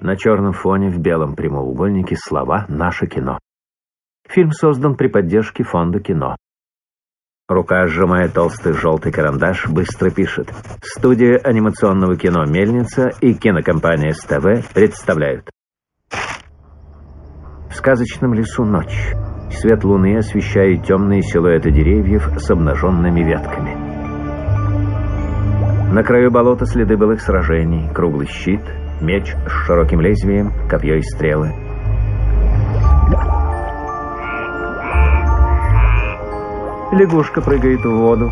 На черном фоне в белом прямоугольнике слова «Наше кино». Фильм создан при поддержке фонда кино. Рука, сжимая толстый желтый карандаш, быстро пишет. Студия анимационного кино «Мельница» и кинокомпания СТВ представляют. В сказочном лесу ночь. Свет луны освещает темные силуэты деревьев с обнаженными ветками. На краю болота следы былых сражений, круглый щит, меч с широким лезвием, копье и стрелы. Лягушка прыгает в воду.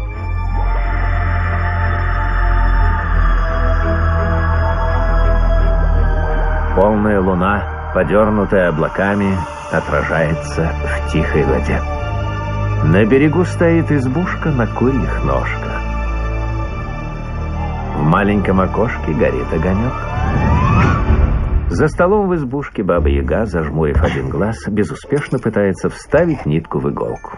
Полная луна, подернутая облаками, отражается в тихой воде. На берегу стоит избушка на курьих ножках. В маленьком окошке горит огонек. За столом в избушке Баба-Яга, зажмурив один глаз, безуспешно пытается вставить нитку в иголку.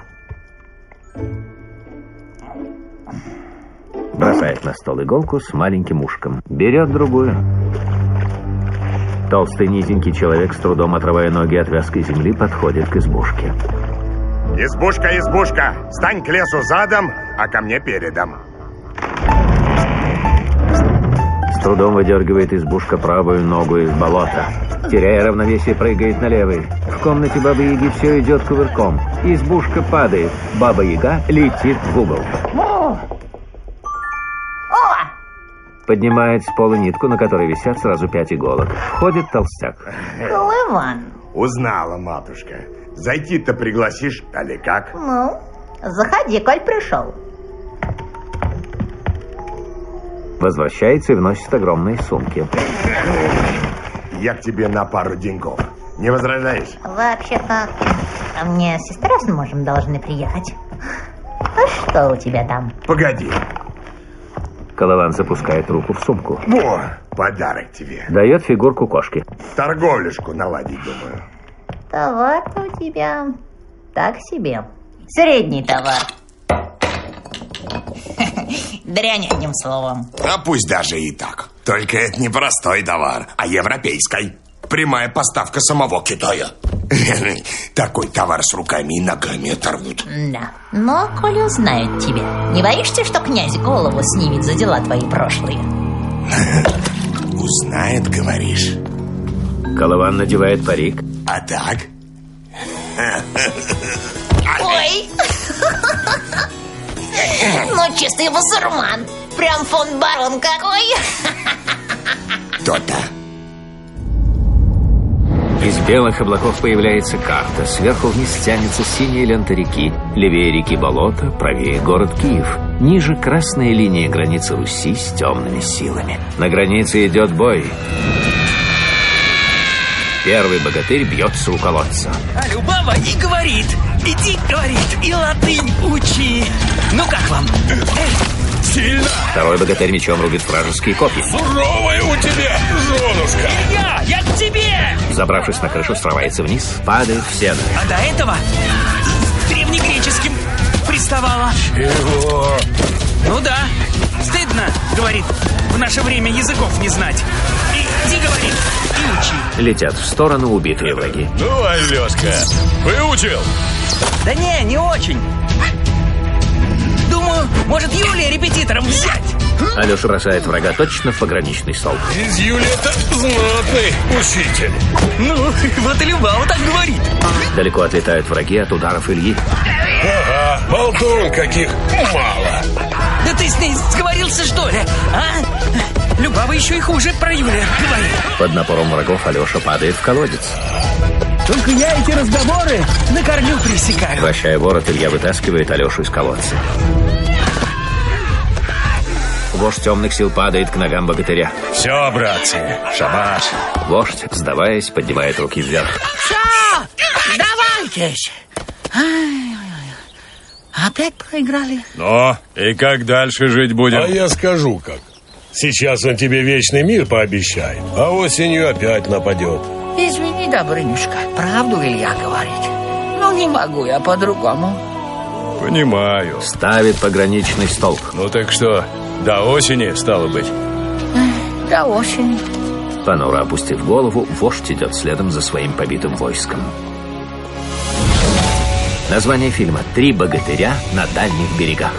Бросает на стол иголку с маленьким ушком. Берет другую. Толстый низенький человек, с трудом отрывая ноги от вязкой земли, подходит к избушке. Избушка, избушка, стань к лесу задом, а ко мне передом. С трудом выдергивает избушка правую ногу из болота. Теряя равновесие, прыгает на левый. В комнате Бабы-Яги все идет кувырком. Избушка падает. Баба-Яга летит в угол. Поднимает с пола нитку, на которой висят сразу 5 иголок. Входит толстяк. Колыван. Узнала, матушка. Зайти-то пригласишь, али как? Ну, заходи, коль пришел. Возвращается и вносит огромные сумки. Я к тебе на пару деньков. Не возражаешь? Вообще-то, мне сестра с мужем должны приехать. А что у тебя там? Погоди. Колыван запускает руку в сумку. Во, подарок тебе. Дает фигурку кошки. Торговлюшку наладить, думаю. Товар-то у тебя так себе. Средний товар. Дрянь, одним словом. А пусть даже и так. Только это не простой товар, а европейский. Прямая поставка самого Китая. Такой товар с руками и ногами оторвут. Да, но коли узнают тебя, не боишься, что князь голову снимет за дела твои прошлые? Узнает, говоришь? Колыван надевает парик. А так? Ой! Ну, чистый басурман. Прям фон барон какой. То-то. Из белых облаков появляется карта. Сверху вниз тянется синяя лента реки. Левее реки болото, правее город Киев. Ниже красная линия границы Руси с темными силами. На границе идет бой. Первый богатырь бьется у колодца. А Любава и говорит. Иди, говорит, и латынь учи. Ну как вам? Сильно. Второй богатырь мечом рубит вражеские копья. Суровая у тебя, женушка. Я к тебе. Забравшись на крышу, срывается вниз, падает в сено. А до этого древнегреческим приставала. Чего? Ну да, стыдно, говорит, в наше время языков не знать. Иди, говорит, и учи. Летят в сторону убитые враги. Ну, Алёшка, выучил? Да не очень. Думаю, может, Юлия репетитором взять. Алеша бросает врага точно в пограничный столб. Из Юли-то знатный учитель. Ну, вот и Любава так говорит. Далеко отлетают враги от ударов Ильи. Ага, болтун каких мало. Да ты с ней сговорился, что ли, а? Любава еще и хуже про Юлия говорит. Под напором врагов Алеша падает в колодец. Только я эти разговоры на корню пресекаю. Вращая ворот, Илья вытаскивает Алешу из колодца. Вождь темных сил падает к ногам богатыря. Все, братцы, шабаш. Вождь, сдаваясь, поднимает руки вверх. Все, сдавайтесь. Опять проиграли? Ну, и как дальше жить будем? А я скажу как. Сейчас он тебе вечный мир пообещает, а осенью опять нападет. Извини, Добрынюшка, правду Илья говорит. Но не могу я по-другому. Понимаю. Ставит пограничный столб. Ну так что, до осени, стало быть? До осени. Понуро опустив голову, вождь идет следом за своим побитым войском. Название фильма «Три богатыря на дальних берегах».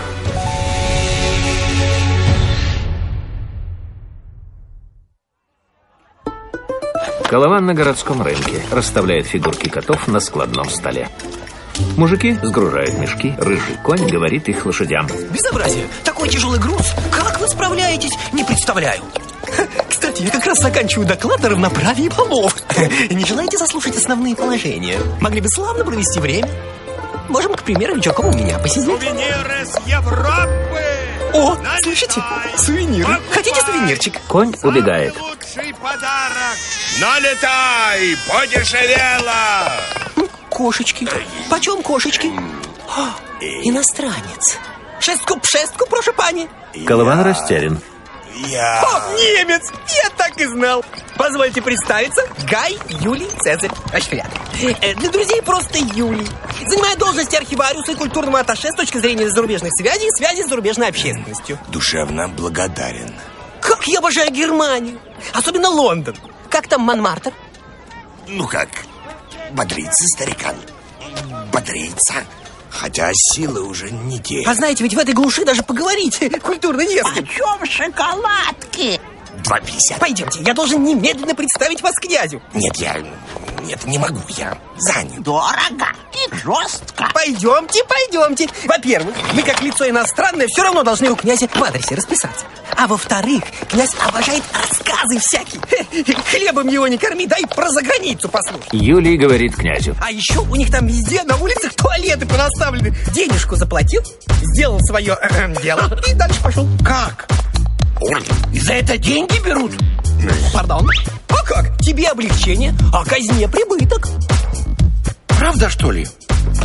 Колован на городском рынке расставляет фигурки котов на складном столе. Мужики сгружают мешки, рыжий конь говорит их лошадям. Безобразие! Такой тяжелый груз! Как вы справляетесь? Не представляю. Кстати, я как раз заканчиваю доклад о равноправии полов. Не желаете заслушать основные положения? Могли бы славно провести время. Можем, к примеру, вечерком у меня посидеть. Сувениры с Европы! О, слышите? Сувениры. Хотите сувенирчик? Конь убегает. Лучший подарок! Налетай! Подешевело! Кошечки. Почем кошечки? Иностранец. Шестку, прошу пани. Колован растерян. О, немец! Я так и знал. Позвольте представиться. Гай Юлий Цезарь. Для друзей просто Юлий. Занимает должность архивариуса и культурного атташе с точки зрения зарубежных связей и связи с зарубежной общественностью. Душевно благодарен. Как я обожаю Германию. Особенно Лондон. Как там Монмартр? Ну как, бодрится старикан. Бодрится. Хотя силы уже не те. А знаете, ведь в этой глуши даже поговорить культурно не с кем. Почем шоколадки? 2,50. Пойдемте, я должен немедленно представить вас князю. Нет, не могу, я занят. Дорого и жестко. Пойдемте. Во-первых, мы как лицо иностранное все равно должны у князя в адресе расписаться. А во-вторых, князь обожает рассказы всякие. Хлебом его не корми, дай про заграницу послушай. Юлий говорит князю. А еще у них там везде на улицах туалеты понаставлены. Денежку заплатил, сделал свое дело и дальше пошел. Как? И за это деньги берут? Пардон? А как? Тебе облегчение, а казне прибыток. Правда, что ли?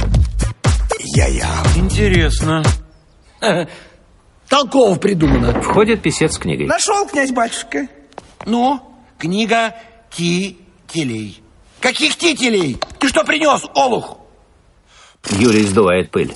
Я. Интересно. Толково придумано. Входит писец с книгой. Нашел, князь-батюшка. Ну, книга тителей. Каких тителей? Ты что принес, олух? Юлий сдувает пыль.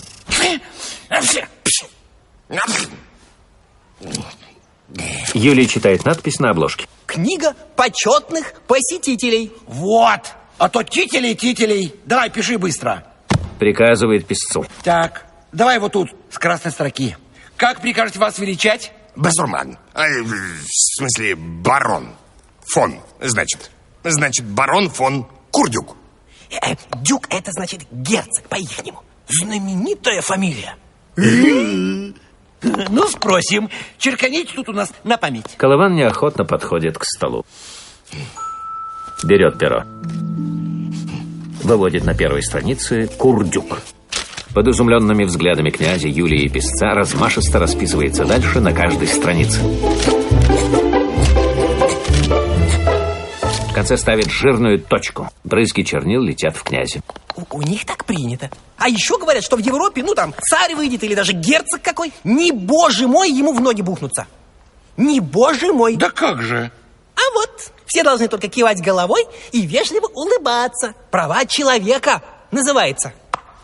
Юлий читает надпись на обложке. Книга почетных посетителей. Вот. А то тителей. Давай, пиши быстро. Приказывает писцу. Так, давай вот тут, с красной строки. Как прикажете вас величать? Басурман. В смысле, барон. Фон, значит. Значит, барон фон Курдюк. Дюк — это значит герцог по-ихнему. Знаменитая фамилия. Ну, спросим. Черканите тут у нас на память. Колован неохотно подходит к столу. Берет перо. Выводит на первой странице «Курдюк». Под изумленными взглядами князя, Юлия и писца размашисто расписывается дальше на каждой странице. В конце ставит жирную точку. Брызги чернил летят в князя. У них так принято. А еще говорят, что в Европе, царь выйдет или даже герцог какой. Не боже мой, ему в ноги бухнуться. Не боже мой. Да как же? А вот, все должны только кивать головой и вежливо улыбаться. Права человека называется.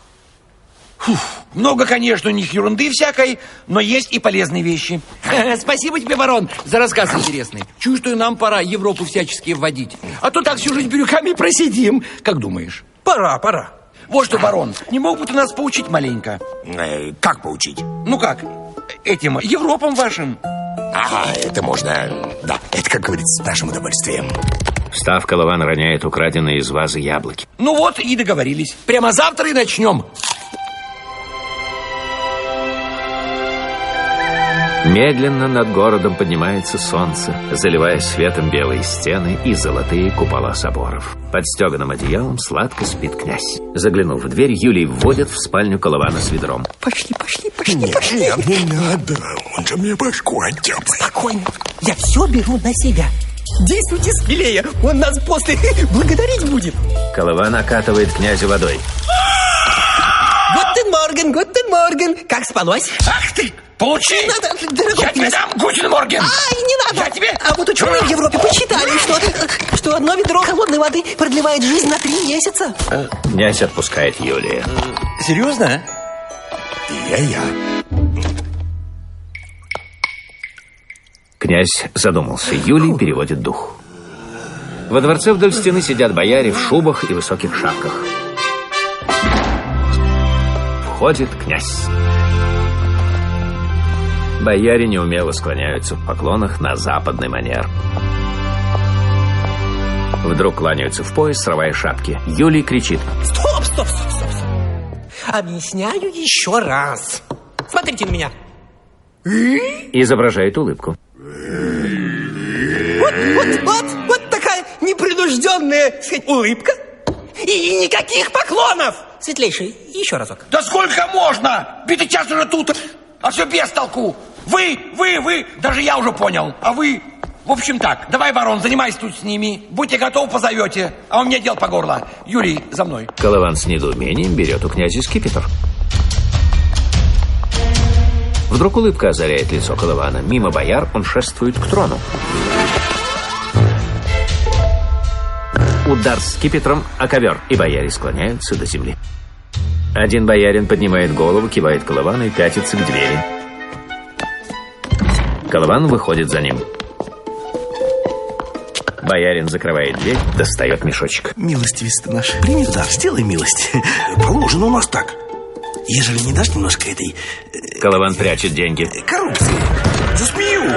Много, конечно, у них ерунды всякой, но есть и полезные вещи. Спасибо тебе, барон, за рассказ интересный. Чувствую, нам пора Европу всячески вводить. А то так всю жизнь бирюками просидим. Как думаешь? Пора. Вот что, барон, не мог бы ты нас поучить маленько? Как поучить? Ну как, этим Европам вашим? Ага, это можно, да, это, как говорится, с нашим удовольствием. Встав, Колован роняет украденные из вазы яблоки. Ну вот и договорились. Прямо завтра и начнем. Медленно над городом поднимается солнце, заливая светом белые стены и золотые купола соборов. Под стеганым одеялом сладко спит князь. Заглянув в дверь, Юлий вводит в спальню Колована с ведром. Пошли. Нет, не надо, он же мне башку оттяпает. Спокойно, я все беру на себя. Действуйте смелее, он нас после благодарить будет. Колован окатывает князя водой. Гутен морген. Как спалось? Ах ты, получи! Я тебе дам Гутен морген. Ай, не надо! Я тебе... А вот ученые в Европе посчитали, что одно ведро холодной воды продлевает жизнь на 3 месяца. Князь отпускает Юлия. Серьезно? Я. Князь задумался. Юлий переводит дух. Во дворце вдоль стены сидят бояре в шубах и высоких шапках. Входит князь. Бояре неумело склоняются в поклонах на западный манер. Вдруг кланяются в пояс, срывая шапки. Юлий кричит: Стоп! Объясняю еще раз. Смотрите на меня. Изображает улыбку. Вот такая непринужденная, так сказать, улыбка. И никаких поклонов. Светлейший, еще разок. Да сколько можно? Битый час уже тут, а все без толку. Вы, даже я уже понял. А вы, в общем так, давай, барон, занимайся тут с ними. Будьте готовы, позовете. А у меня дел по горло. Юлий, за мной. Колыван с недоумением берет у князя скипетр. Вдруг улыбка озаряет лицо Колывана. Мимо бояр он шествует к трону. Удар скипетром о ковер, и бояре склоняются до земли. Один боярин поднимает голову, кивает Колывану и пятится к двери. Колыван выходит за ним. Боярин закрывает дверь, достает мешочек. Милостивец-то наш, прими дар, сделай милость. Положено у нас так. Ежели не дашь немножко этой... Колыван прячет деньги. Коррупции. Засмею.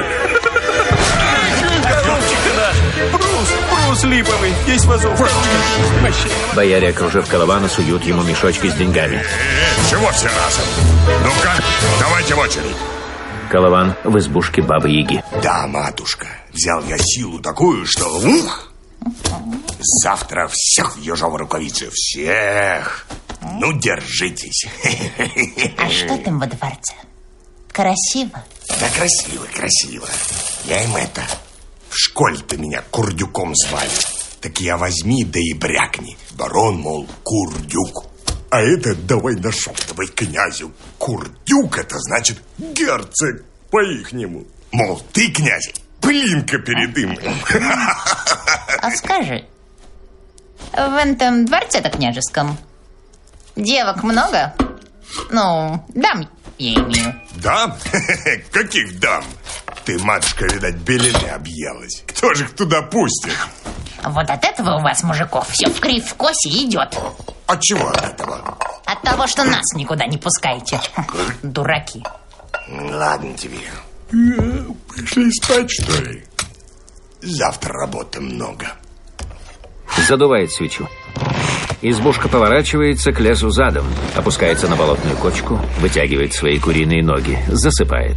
Брус липовый, есть вазов. Бояре, окружив Колывана, суют ему мешочки с деньгами. Чего все разом? Ну-ка, давайте в очередь. Колыван в избушке Бабы-Яги. Да, матушка, взял я силу такую, что... Завтра всех в ежовой рукавице, всех. Ну, держитесь. А что там во дворце? Красиво? Да, красиво. Я им это... В школе-то меня Курдюком звали. Так я возьми, да и брякни. Барон, мол, Курдюк. А это давай нашептывай князю. Курдюк — это значит герцог по-ихнему. Мол, ты, князь, пылинка перед им. А скажи, в этом дворце-то княжеском девок много? Ну, дам я имею. Дам? Каких дам? Ты, матушка, видать, белины объелась. Кто же их туда пустит? Вот от этого у вас, мужиков, все в кривь в косе идет. От чего от этого? От того, что нас никуда не пускаете. Дураки. Ладно тебе. Пошли спать, что ли? Завтра работы много. Задувает свечу. Избушка поворачивается к лесу задом, опускается на болотную кочку, вытягивает свои куриные ноги, засыпает.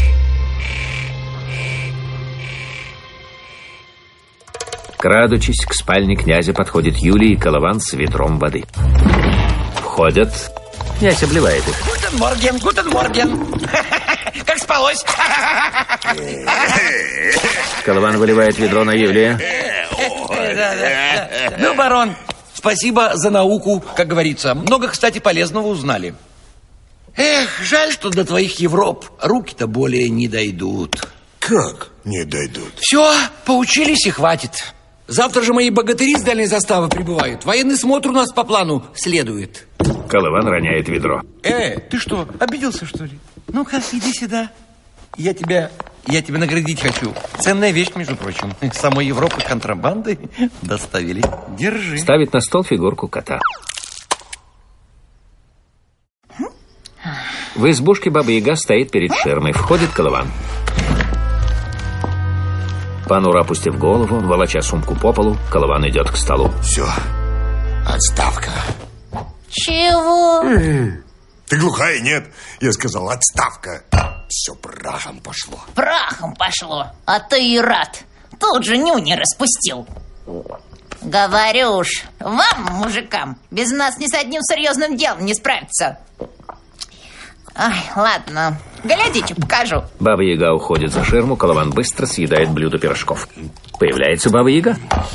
Крадучись, к спальне князя подходит Юлий и Колыван с ведром воды. Входят. Князь обливает их. Гутен морген. Как спалось? Колыван выливает ведро на Юлия. Ну, барон, спасибо за науку, как говорится. Много, кстати, полезного узнали. Эх, жаль, что до твоих Европ руки-то более не дойдут. Как не дойдут? Все, поучились и хватит. Завтра же мои богатыри с дальней заставы прибывают. Военный смотр у нас по плану следует. Колыван роняет ведро. Ты что, обиделся, что ли? Ну-ка, иди сюда. Я тебя наградить хочу. Ценная вещь, между прочим. С самой Европы контрабанды доставили. Держи. Ставит на стол фигурку кота. В избушке Баба-Яга стоит перед ширмой. Входит Колыван. Понуро опустив голову, волоча сумку по полу, Колыван идет к столу. Все, отставка. Чего? Ты глухая, нет? Я сказал, отставка. Все прахом пошло. Прахом пошло, а ты и рад. Тут же нюни распустил. Говорю уж, вам, мужикам, без нас ни с одним серьезным делом не справиться. Ай, ладно, глядите, покажу. Баба-Яга уходит за ширму, Колыван быстро съедает блюдо пирожков. Появляется Баба-Яга.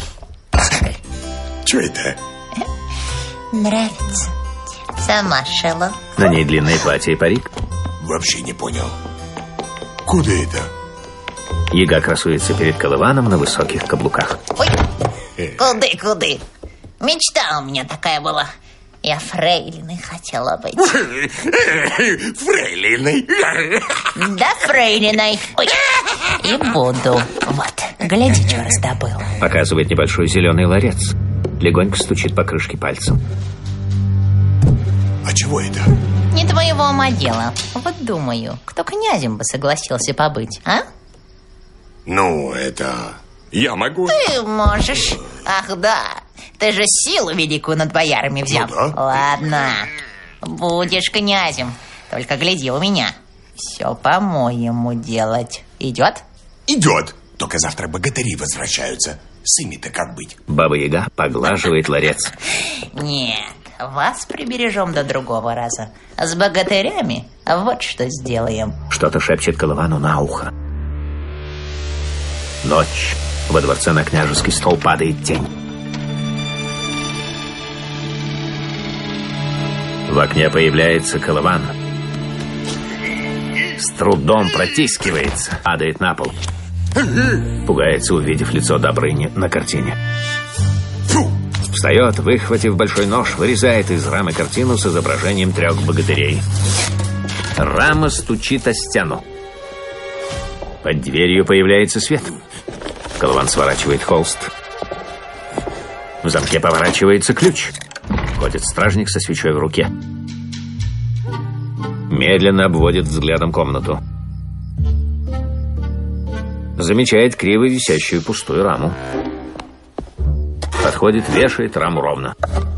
Что это? Нравится. Сама шила. На ней длинное платье и парик. Вообще не понял. Куда это? Яга красуется перед Колываном на высоких каблуках. Ой, куды? Мечта у меня такая была. Я фрейлиной хотела быть. Фрейлиной? Да, фрейлиной. Ой. И буду. Вот, гляди, что раздобыл. Показывает небольшой зеленый ларец. Легонько стучит по крышке пальцем. А чего это? Не твоего ума дело. Вот думаю, кто князем бы согласился побыть, а? Ну, это... Я могу. Ты можешь. Ах, да. Ты же силу великую над боярами взял. Ну, да. Ладно. Будешь князем. Только гляди у меня. Все по-моему делать. Идет? Идет. Только завтра богатыри возвращаются. С ими-то как быть? Баба-яга поглаживает ларец. Нет, вас прибережем до другого раза. С богатырями вот что сделаем. Что-то шепчет Колывану на ухо. Ночь. Во дворце на княжеский стол падает тень. В окне появляется Колыван. С трудом протискивается, падает на пол. Пугается, увидев лицо Добрыни на картине. Встает, выхватив большой нож, вырезает из рамы картину с изображением 3 богатырей. Рама стучит о стену. Под дверью появляется свет. Колыван сворачивает холст. В замке поворачивается ключ. Ходит стражник со свечой в руке. Медленно обводит взглядом комнату. Замечает криво висящую пустую раму. Подходит, вешает раму ровно.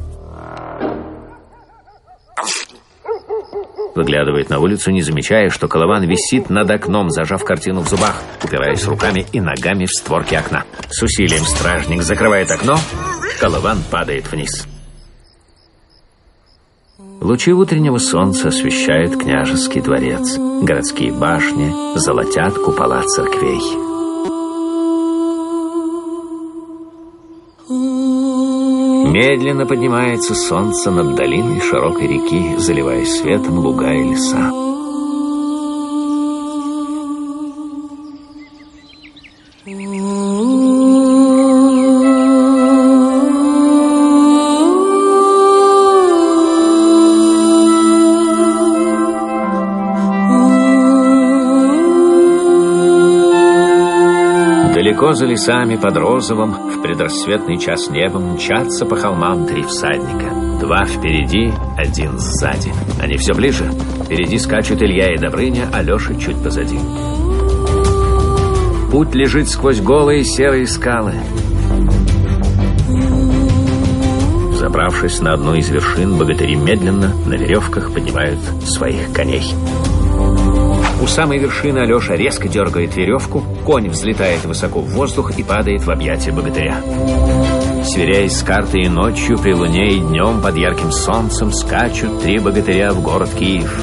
Выглядывает на улицу, не замечая, что Колыван висит над окном, зажав картину в зубах, упираясь руками и ногами в створки окна. С усилием стражник закрывает окно, Колыван падает вниз. Лучи утреннего солнца освещают княжеский дворец. Городские башни золотят купола церквей. Медленно поднимается солнце над долиной широкой реки, заливая светом луга и леса. Далеко за лесами под розовым в предрассветный час небом мчатся по холмам 3 всадника. 2 впереди, 1 сзади. Они все ближе. Впереди скачут Илья и Добрыня, а Леша чуть позади. Путь лежит сквозь голые серые скалы. Забравшись на одну из вершин, богатыри медленно на веревках поднимают своих коней. У самой вершины Алеша резко дергает веревку, конь взлетает высоко в воздух и падает в объятия богатыря. Сверяясь с картой, и ночью при луне, и днем под ярким солнцем скачут 3 богатыря в город Киев.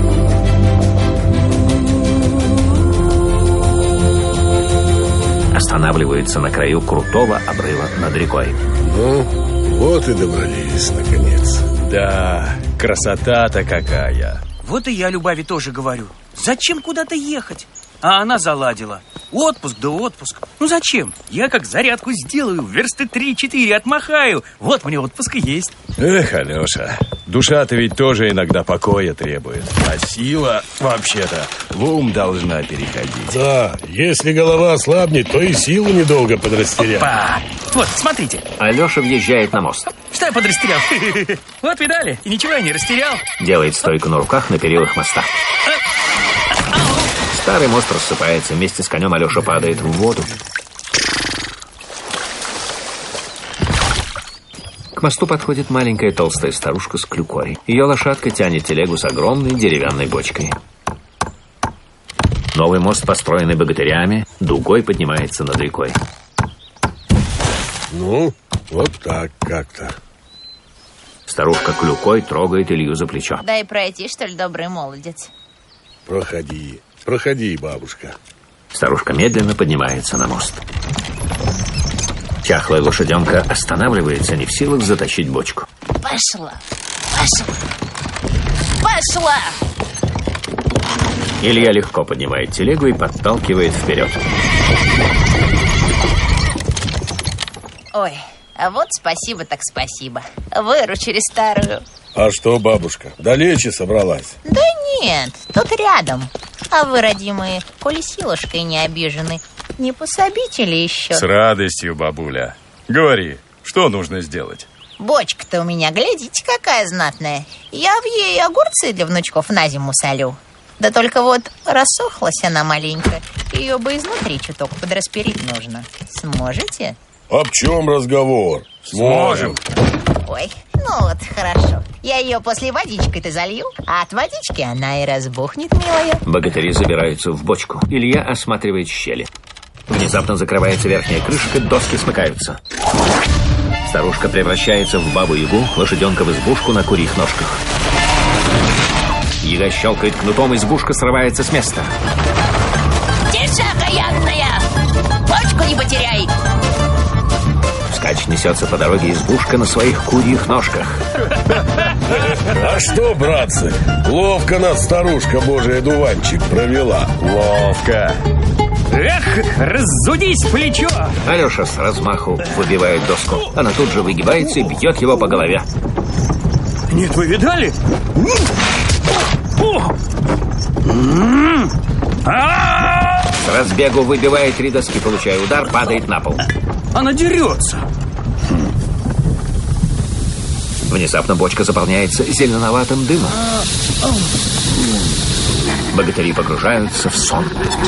Останавливаются на краю крутого обрыва над рекой. Ну, вот и добрались, наконец. Да, красота-то какая. Вот и я Любави тоже говорю. Зачем куда-то ехать? А она заладила. Отпуск да отпуск. Ну зачем? Я как зарядку сделаю, версты 3-4 отмахаю. Вот мне отпуск и есть. Эх, Алеша, душа-то ведь тоже иногда покоя требует. А сила, вообще-то, в ум должна переходить. Да, если голова ослабнет, то и силу недолго подрастеряет. Опа! Вот, смотрите. Алеша въезжает на мост. Что я подрастерял? Вот, видали? И ничего я не растерял. Делает стойку на руках на перилах моста. Старый мост рассыпается. Вместе с конем Алеша падает в воду. К мосту подходит маленькая толстая старушка с клюкой. Ее лошадка тянет телегу с огромной деревянной бочкой. Новый мост, построенный богатырями, дугой поднимается над рекой. Ну, вот так как-то. Старушка клюкой трогает Илью за плечо. Дай пройти, что ли, добрый молодец. Проходи, проходи, бабушка. Старушка медленно поднимается на мост. Чахлая лошаденка останавливается, не в силах затащить бочку. Пошла, пошла, пошла! Илья легко поднимает телегу и подталкивает вперед. Ой, А вот спасибо так спасибо. Выручили старую. А что, бабушка, далече собралась? Да нет, тут рядом. А вы, родимые, коли силушкой не обижены, не пособите ли еще? С радостью, бабуля. Говори, что нужно сделать? Бочка-то у меня, глядите, какая знатная. Я в ей огурцы для внучков на зиму солю. Да только вот рассохлась она маленько. Ее бы изнутри чуток подрасперить нужно. Сможете? Об чем разговор? Сможем. Ой, ну вот, хорошо. Я ее после водичкой-то залью, а от водички она и разбухнет, милая. Богатыри забираются в бочку. Илья осматривает щели. Внезапно закрывается верхняя крышка, доски смыкаются. Старушка превращается в бабу-ягу, лошаденка в избушку на курьих ножках. Яга щелкает кнутом, избушка срывается с места. Тише, окаянная! Бочку не потеряй! Вскачь несется по дороге избушка на своих курьих ножках. А что, братцы, ловко нас старушка божий одуванчик провела. Ловко. Эх, разудись плечо! Алеша с размаху выбивает доску. Она тут же выгибается и бьет его по голове. Нет, вы видали? С разбегу выбивает 3 доски, получая удар, падает на пол. Она дерется. Внезапно бочка заполняется зеленоватым дымом. Богатыри погружаются в сон.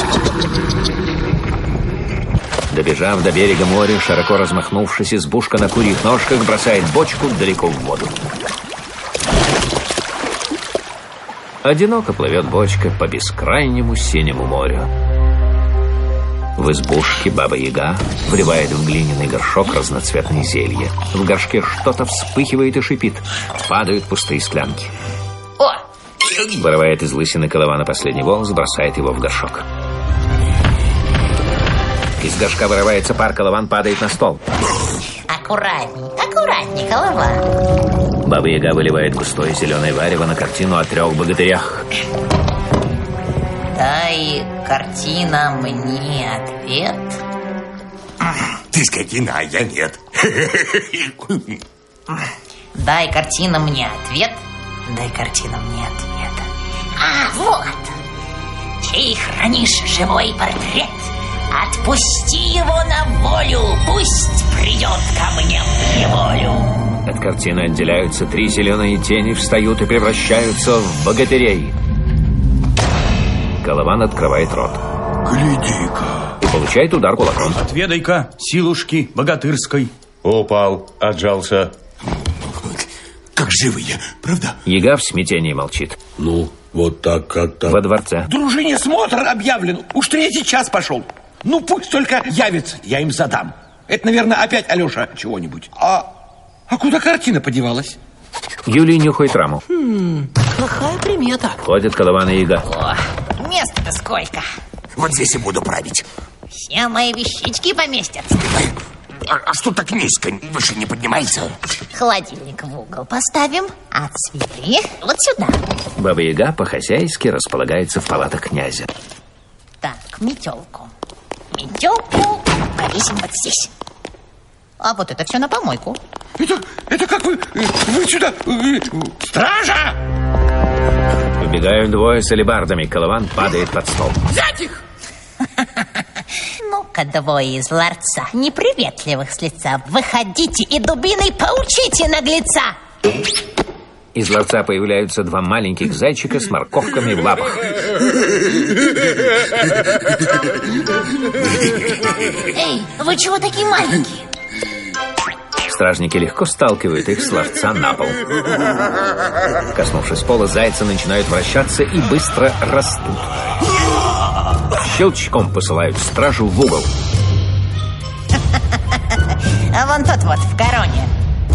Добежав до берега моря, широко размахнувшись, избушка на курьих ножках бросает бочку далеко в воду. Одиноко плывет бочка по бескрайнему синему морю. В избушке Баба-Яга вливает в глиняный горшок разноцветные зелья. В горшке что-то вспыхивает и шипит. Падают пустые склянки. О! Вырывает из лысины Колывана последний волос, бросает его в горшок. Из горшка вырывается пар, Колыван падает на стол. Аккуратней, аккуратней, Колыван. Баба-Яга выливает густое зеленое варево на картину о 3 богатырях. Дай, картина, мне ответ. Ты скотина, а я нет. Дай, картина, мне ответ. Дай, картина, мне ответ. А, вот. Чей хранишь живой портрет? Отпусти его на волю. Пусть придет ко мне в неволю. От картины отделяются 3 зеленые тени, встают и превращаются в богатырей. Колыван открывает рот. Гляди-ка. И получает удар кулаком. Отведай-ка силушки богатырской. Упал, отжался. Как живые, правда? Яга в смятении молчит. Ну, вот так как-то. Во дворце. Дружине смотр объявлен. Уж 3-й час пошел. Ну, пусть только явится, я им задам. Это, наверное, опять Алеша чего-нибудь. А куда картина подевалась? Юлий нюхает раму. Плохая примета. Ходит Колыван и Яга. О, места-то сколько. Вот здесь и буду править. Все мои вещички поместятся. А что так низко? Выше не поднимается? Холодильник в угол поставим, а цветы вот сюда. Баба-Яга по-хозяйски располагается в палатах князя. Так, метелку. Метелку повесим вот здесь. А вот это все на помойку. Это как вы сюда... Стража! Убегают 2 с алебардами. Колыван падает под стол. Взять их! Ну-ка, 2 из ларца, неприветливых с лица, выходите и дубиной поучите наглеца. Из ларца появляются 2 маленьких зайчика с морковками в лапах. Эй, вы чего такие маленькие? Стражники легко сталкивают их с ларца на пол. Коснувшись пола, зайцы начинают вращаться и быстро растут. Щелчком посылают стражу в угол. А вон тот вот в короне.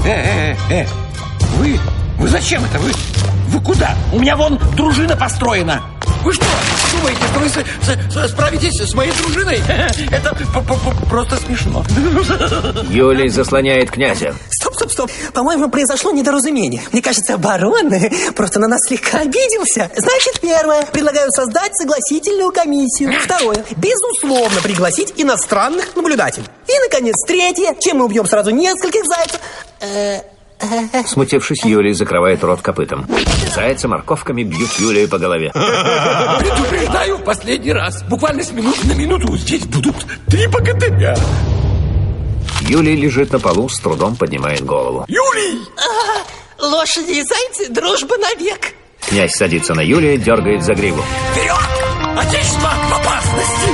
Вы зачем это? Вы куда? У меня вон дружина построена. Вы что, думаете, что вы справитесь с моей дружиной? Это просто смешно. Юлий заслоняет князя. Стоп, Стоп. По-моему, произошло недоразумение. Мне кажется, барон просто на нас слегка обиделся. Значит, первое. Предлагаю создать согласительную комиссию. Второе. Безусловно, пригласить иностранных наблюдателей. И, наконец, третье. Чем мы убьем сразу нескольких зайцев? Смутившись, Юлий закрывает рот копытом. Зайцы морковками бьют Юлию по голове. Предупреждаю в последний раз. Буквально с минуты на минуту здесь будут 3 богатыря. Юлий лежит на полу, с трудом поднимает голову. Юлий! Лошади и зайцы, дружба навек. Князь садится на Юлия, дергает за гриву. Вперед! Отечество в опасности!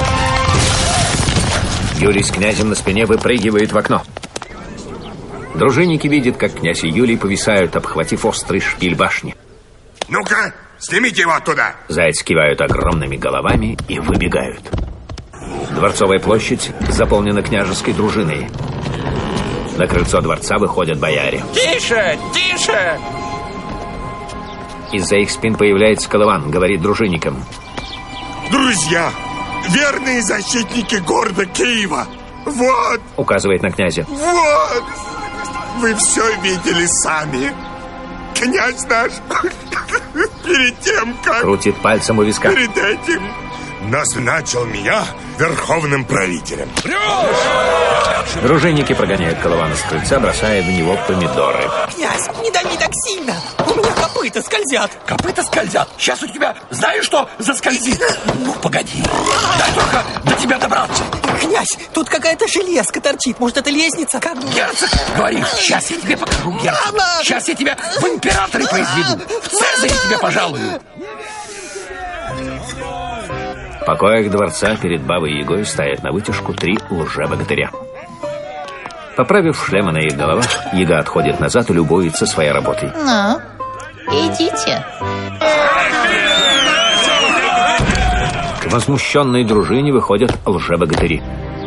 Юлий с князем на спине выпрыгивает в окно. Дружинники видят, как князь и Юлий повисают, обхватив острый шпиль башни. Ну-ка, снимите его оттуда. Зайцы кивают огромными головами и выбегают. Дворцовая площадь заполнена княжеской дружиной. На крыльцо дворца выходят бояре. Тише! Из-за их спин появляется Колыван, говорит дружинникам. Друзья, верные защитники города Киева. Вот. Указывает на князя. Вот. Вы все видели сами. Князь наш перед тем, как... Крутит пальцем у виска. Перед этим назначил меня верховным правителем. Дружинники прогоняют Колывана с крыльца, бросая в него помидоры. Князь, не дави так сильно. У меня копыта скользят. Копыта скользят. Сейчас у тебя, знаешь что, заскользит. Ну, погоди. Дай только до тебя добраться. Князь, тут какая-то железка торчит. Может, это лестница? Как думаешь? Герцог, говоришь, сейчас я тебе покажу, герцог. Сейчас я тебя в императоры произведу. В Цезаре тебя пожалую. В покоях дворца перед Бабой Ягой стоят на вытяжку 3 лже-богатыря. Поправив шлемы на их головах, Яга отходит назад и любуется своей работой. Ну, идите. К возмущенной дружине выходят лже-богатыри.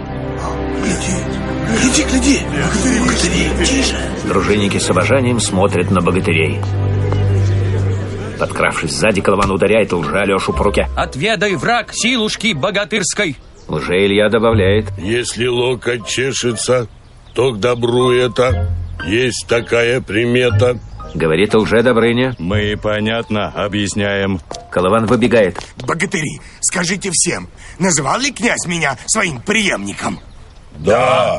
Гляди, богатыри, тише. Дружинники с обожанием смотрят на богатырей. Подкравшись сзади, Колыван ударяет лже-Алешу по руке. Отведай, враг, силушки богатырской. Лже-Илья добавляет. Если локоть чешется, то к добру это. Есть такая примета. Говорит лже-Добрыня. Мы понятно объясняем. Колыван выбегает. Богатыри, скажите всем, называл ли князь меня своим преемником? Да.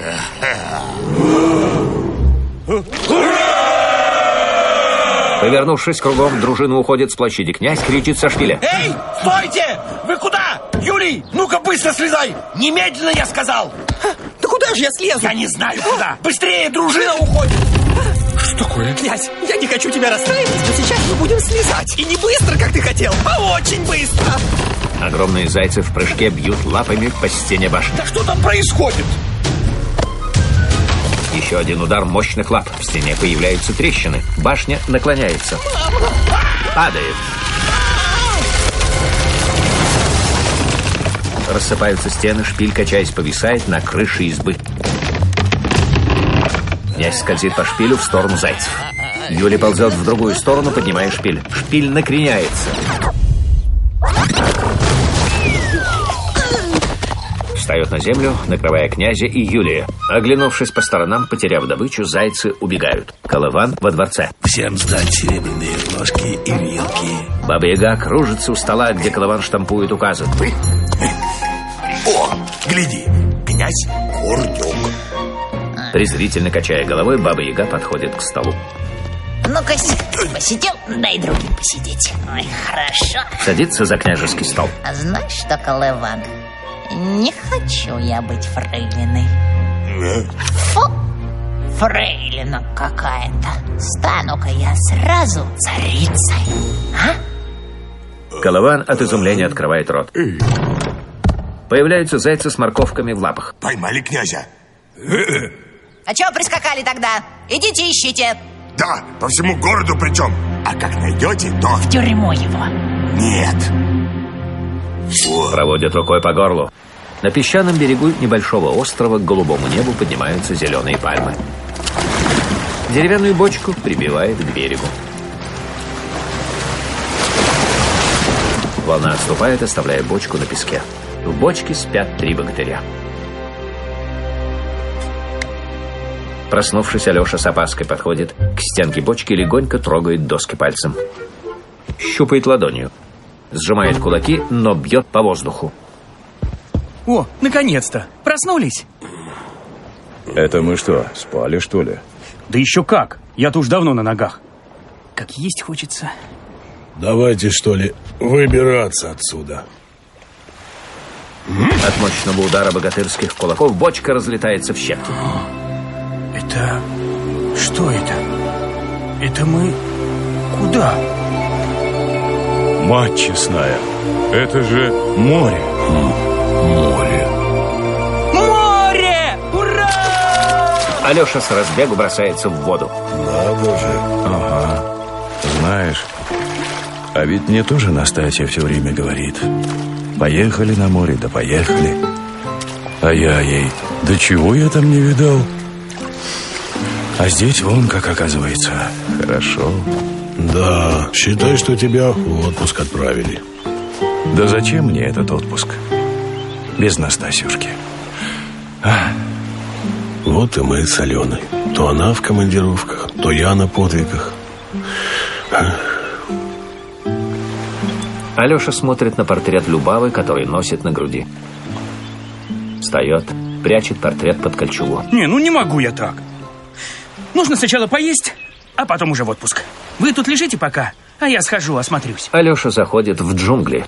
Повернувшись кругом, дружина уходит с площади. Князь кричит со шпиля. Эй, стойте! Вы куда? Юлий, ну-ка быстро слезай! Немедленно, я сказал! Да куда же я слезу? Я не знаю куда. Быстрее, дружина уходит. Что такое? Князь, я не хочу тебя расстраивать, но сейчас мы будем слезать. И не быстро, как ты хотел, а очень быстро. Огромные зайцы в прыжке бьют лапами по стене башни. Да что там происходит? Еще один удар мощных лап. В стене появляются трещины. Башня наклоняется. Падает. Рассыпаются стены, шпиль, качаясь, повисает на крыше избы. Князь скользит по шпилю в сторону зайцев. Юлий ползет в другую сторону, поднимая шпиль. Шпиль накреняется. Встает на землю, накрывая князя и Юлия. Оглянувшись по сторонам, потеряв добычу, зайцы убегают. Колыван во дворце. Всем сдать серебряные ложки и вилки. Баба-Яга кружится у стола, где Колыван штампует указы. О, гляди, князь Курдюк. Презрительно качая головой, Баба-Яга подходит к столу. Ну-ка, посидел, дай другим посидеть. Ой, хорошо. Садится за княжеский стол. А знаешь что, Колыван? Не хочу я быть фрейлиной. Фу! Фрейлина какая-то. Стану-ка я сразу царицей. А? Колыван от изумления открывает рот. Появляются зайцы с морковками в лапах. Поймали князя. А чего прискакали тогда? Идите ищите. Да, по всему городу причем. А как найдете, то... В тюрьму его. Нет. Проводят рукой по горлу. На песчаном берегу небольшого острова к голубому небу поднимаются зеленые пальмы. Деревянную бочку прибивает к берегу. Волна отступает, оставляя бочку на песке. В бочке спят 3 богатыря. Проснувшись, Алеша с опаской подходит к стенке бочки и легонько трогает доски пальцем. Щупает ладонью. Сжимает кулаки, но бьет по воздуху. О, наконец-то! Проснулись? Это мы что, спали, что ли? Да еще как! Я-то уж давно на ногах. Как есть хочется. Давайте, что ли, выбираться отсюда. От мощного удара богатырских кулаков бочка разлетается в щепки. Это... Что это? Это мы... Куда? Мать честная, это же море. Море. Море! Ура! Алеша с разбегу бросается в воду. Надо же. Ага. Знаешь, а ведь мне тоже Настасья все время говорит: поехали на море, да поехали. А я ей: да чего я там не видал? А здесь вон как оказывается. Хорошо. Да, считай, что тебя в отпуск отправили. Да зачем мне этот отпуск? Без Настасюшки. Вот и мы с Аленой. То она в командировках, то я на подвигах. Алеша смотрит на портрет Любавы, который носит на груди. Встает, прячет портрет под кольчугу. Не, ну не могу я так. Нужно сначала поесть, а потом уже в отпуск. Вы тут лежите пока, а я схожу, осмотрюсь. Алеша заходит в джунгли.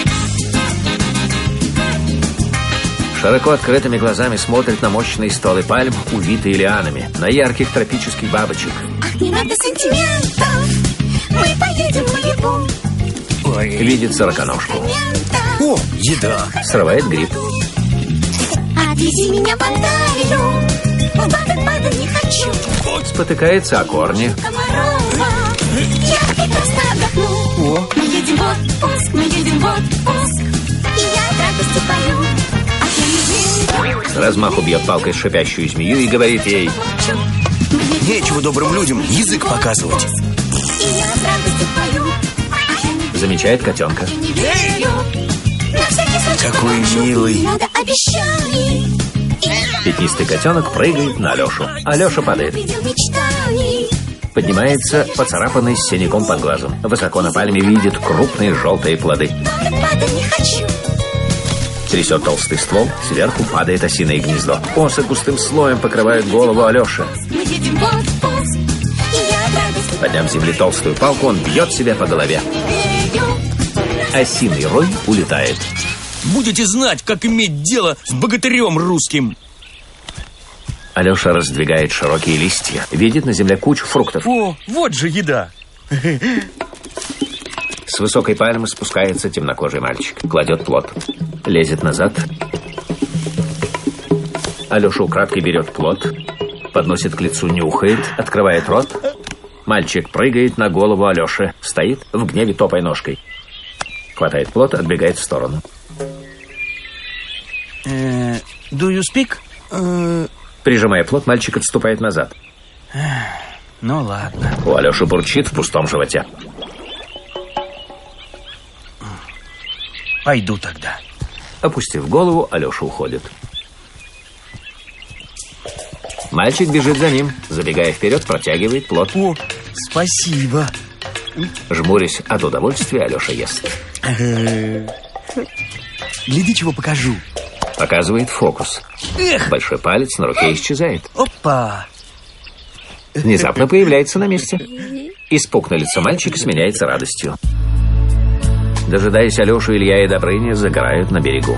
Широко открытыми глазами смотрит на мощные стволы пальм, увитые лианами, на ярких тропических бабочек. Ах, не надо сантиментов, мы поедем в Малибу. Видит сороконожку. О, еда. Срывает гриб. Отвези меня в Анталию, падать не хочу. Спотыкается о корни. Комарова, я прекрасно отдохну. Мы едем в отпуск, и я от радости пою. С размаху бьет палкой шипящую змею и говорит ей: нечего добрым людям язык показывать. И я от радости пою. Замечает котенка. Какой милый. Надо обещай. Пятнистый котенок прыгает на Алешу. Алеша падает. Поднимается, поцарапанный с синяком под глазом. Высоко на пальме видит крупные желтые плоды. Трясет толстый ствол, сверху падает осиное гнездо. Осы густым слоем покрывают голову Алеши. Подняв с земли толстую палку, он бьет себя по голове. Осиный рой улетает. Будете знать, как иметь дело с богатырем русским. Алеша раздвигает широкие листья. Видит на земле кучу фруктов. О, вот же еда. С высокой пальмы спускается темнокожий мальчик. Кладет плод. Лезет назад. Алеша украдкой берет плод. Подносит к лицу, нюхает. Открывает рот. Мальчик прыгает на голову Алеши. Стоит, в гневе топая ножкой. Хватает плод, отбегает в сторону. Do you speak? Прижимая плод, мальчик отступает назад. Ну ладно. У Алеши бурчит в пустом животе. Пойду тогда. Опустив голову, Алеша уходит. Мальчик бежит за ним. Забегая вперед, протягивает плод. О, спасибо. Жмурясь от удовольствия, Алеша ест. Гляди, чего покажу. Показывает фокус. Эх! Большой палец на руке исчезает. Опа! Внезапно появляется на месте. Испуг на лицо мальчика сменяется радостью. Дожидаясь Алешу, Илья и Добрыня загорают на берегу.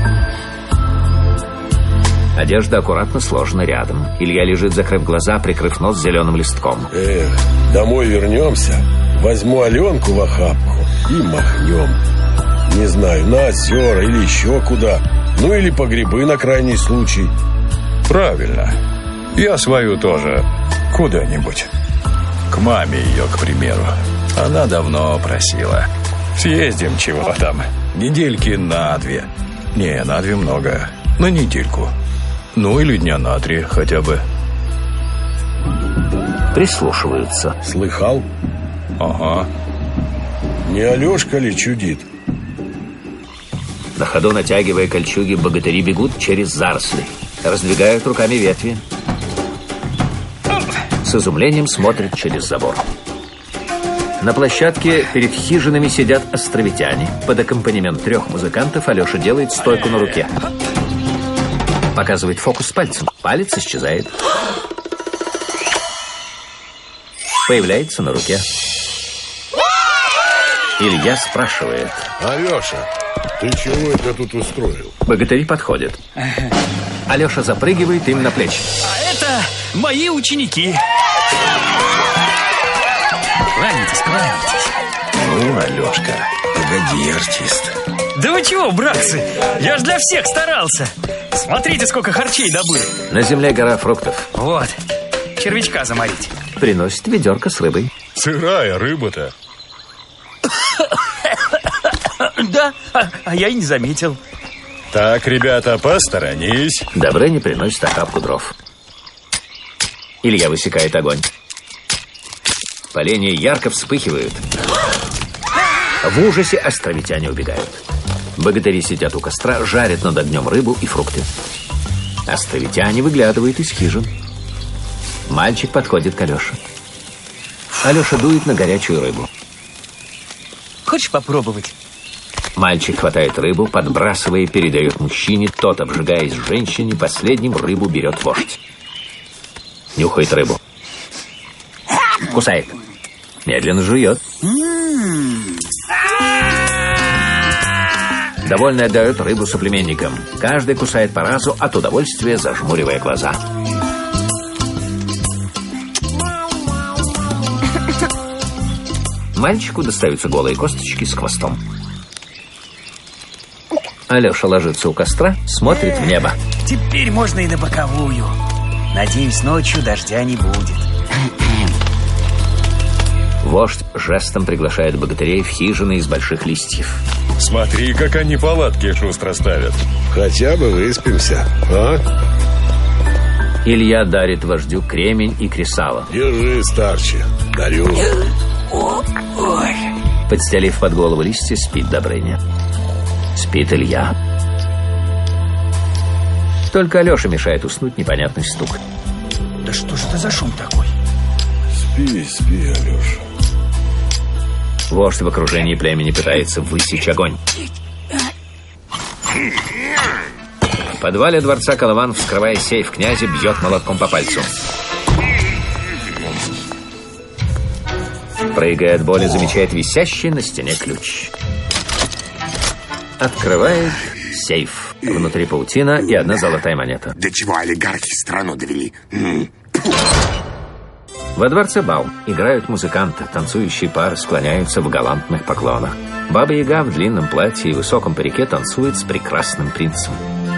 Одежда аккуратно сложена рядом. Илья лежит, закрыв глаза, прикрыв нос зеленым листком. Эх, домой вернемся, возьму Аленку в охапку и махнем. Не знаю, на озера или еще куда. Ну или по грибы на крайний случай. Правильно. Я свою тоже куда-нибудь. К маме ее, к примеру. Она давно просила. Съездим чего там. Недельки на 2. Не, на 2 много. На недельку. Ну или дня на 3 хотя бы. Прислушиваются. Слыхал? Ага. Не Алешка ли чудит? На ходу, натягивая кольчуги, богатыри бегут через заросли. Раздвигают руками ветви. с изумлением смотрит через забор. На площадке перед хижинами сидят островитяне. Под аккомпанемент 3 музыкантов Алеша делает стойку на руке. Показывает фокус с пальцем. Палец исчезает. Появляется на руке. Илья спрашивает: Алеша, ты чего это тут устроил? Богатыри подходят. Алеша запрыгивает им на плечи. А это мои ученики. Кланяйтесь, кланяйтесь. Ну, Алешка, погоди, артист. Да вы чего, братцы? Я ж для всех старался. Смотрите, сколько харчей добыл. На земле гора фруктов. Вот, червячка заморить. Приносит ведерко с рыбой. Сырая рыба-то. Да, а я и не заметил. Так, ребята, посторонись. Добрыня приносит охапку дров. Илья высекает огонь. Поленья ярко вспыхивают. В ужасе островитяне убегают. Богатыри сидят у костра, жарят над огнем рыбу и фрукты. Островитяне выглядывают из хижин. Мальчик подходит к Алёше. Алёша дует на горячую рыбу. Хочешь попробовать? Мальчик хватает рыбу, подбрасывая и передает мужчине. Тот, обжигаясь женщине, последним рыбу берет вождь. Нюхает рыбу. Кусает. Медленно жует. Довольный отдает рыбу соплеменникам. Каждый кусает по разу, от удовольствия зажмуривая глаза. Мальчику достаются голые косточки с хвостом. Алеша ложится у костра, смотрит в небо. Теперь можно и на боковую. Надеюсь, ночью дождя не будет. Вождь жестом приглашает богатырей в хижины из больших листьев. Смотри, как они палатки шустро ставят. Хотя бы выспимся, а? Илья дарит вождю кремень и кресало. Держи, старче, дарю. Подстелив под голову листья, спит Добрыня. Спит Илья. Только Алёше мешает уснуть непонятный стук. Да что же это за шум такой? Спи, спи, Алеша. Вождь в окружении племени пытается высечь огонь. В подвале дворца Колыван, вскрывая сейф князя, бьет молотком по пальцу. Прыгая от боли, замечает висящий на стене ключ. Открывает сейф. Внутри паутина и одна золотая монета. До чего олигархи страну довели? Во дворце бал. Играют музыканты. Танцующие пары склоняются в галантных поклонах. Баба-яга в длинном платье и высоком парике танцует с прекрасным принцем.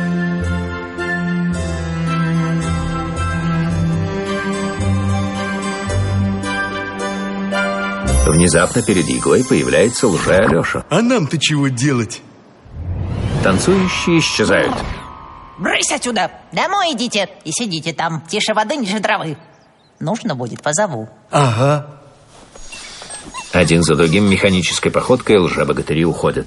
Внезапно перед Егой появляется лже-Алеша. А нам-то чего делать? Танцующие исчезают. Брысь отсюда! Домой идите и сидите там. Тише воды, ниже травы. Нужно будет, позову. Ага. Один за другим механической походкой лже-богатыри уходят.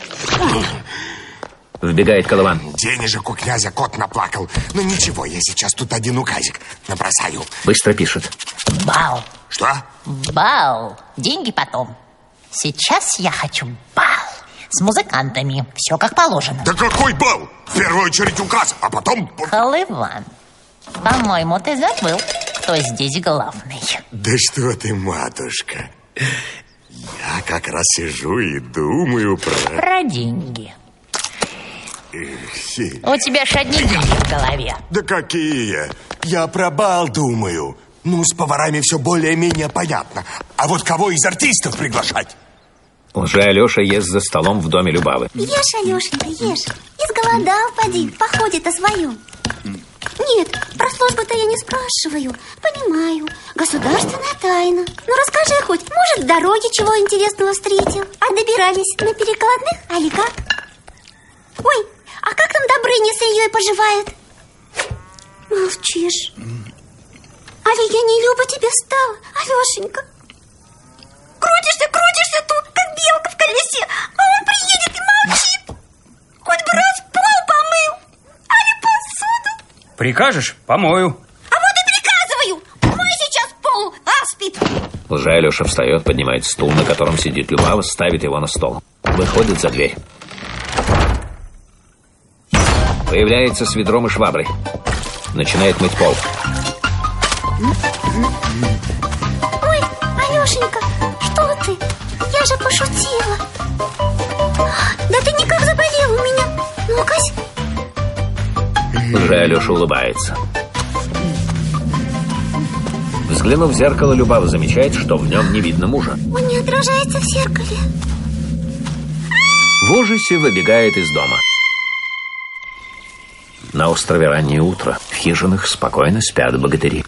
Вбегает Колыван. Денежек у князя кот наплакал. Но ничего, я сейчас тут один указик набросаю. Быстро пишет. Бал. Что? Бал. Деньги потом. Сейчас я хочу бал. С музыкантами. Все как положено. Да какой бал? В первую очередь указ, а потом... Колыван, по-моему, ты забыл, кто здесь главный. Да что ты, матушка. Я как раз сижу и думаю Про деньги. У тебя ж одни деньги в голове. Да какие? Я про бал думаю. Ну, с поварами все более-менее понятно. А вот кого из артистов приглашать? Лже-Алеша ест за столом в доме Любавы. Ешь, Алешенька, ешь. Изголодал, поди, походит о своем. Нет, про службу-то я не спрашиваю. Понимаю, государственная тайна. Ну, расскажи хоть, может, в дороге чего интересного встретил? А добирались на перекладных, али как? Ой, а как там Добрыня с Ильей поживает? Молчишь. Али я не люба тебе стала, Алешенька. Крутишься тут, как белка в колесе. А он приедет и молчит. Хоть бы раз пол помыл, али посуду. Прикажешь? Помою. А вот и приказываю. Мой сейчас Лжа-Алеша встает, поднимает стул, на котором сидит Любава, ставит его на стол. Выходит за дверь. Появляется с ведром и шваброй. Начинает мыть пол. Ой, Алешенька, что ты? Я же пошутила. Да ты никак заболел у меня. Ну-кась. Лжа-Алеша улыбается. Взглянув в зеркало, Любава замечает, что в нем не видно мужа. Он не отражается в зеркале. В ужасе выбегает из дома. На острове раннее утро. В хижинах спокойно спят богатыри.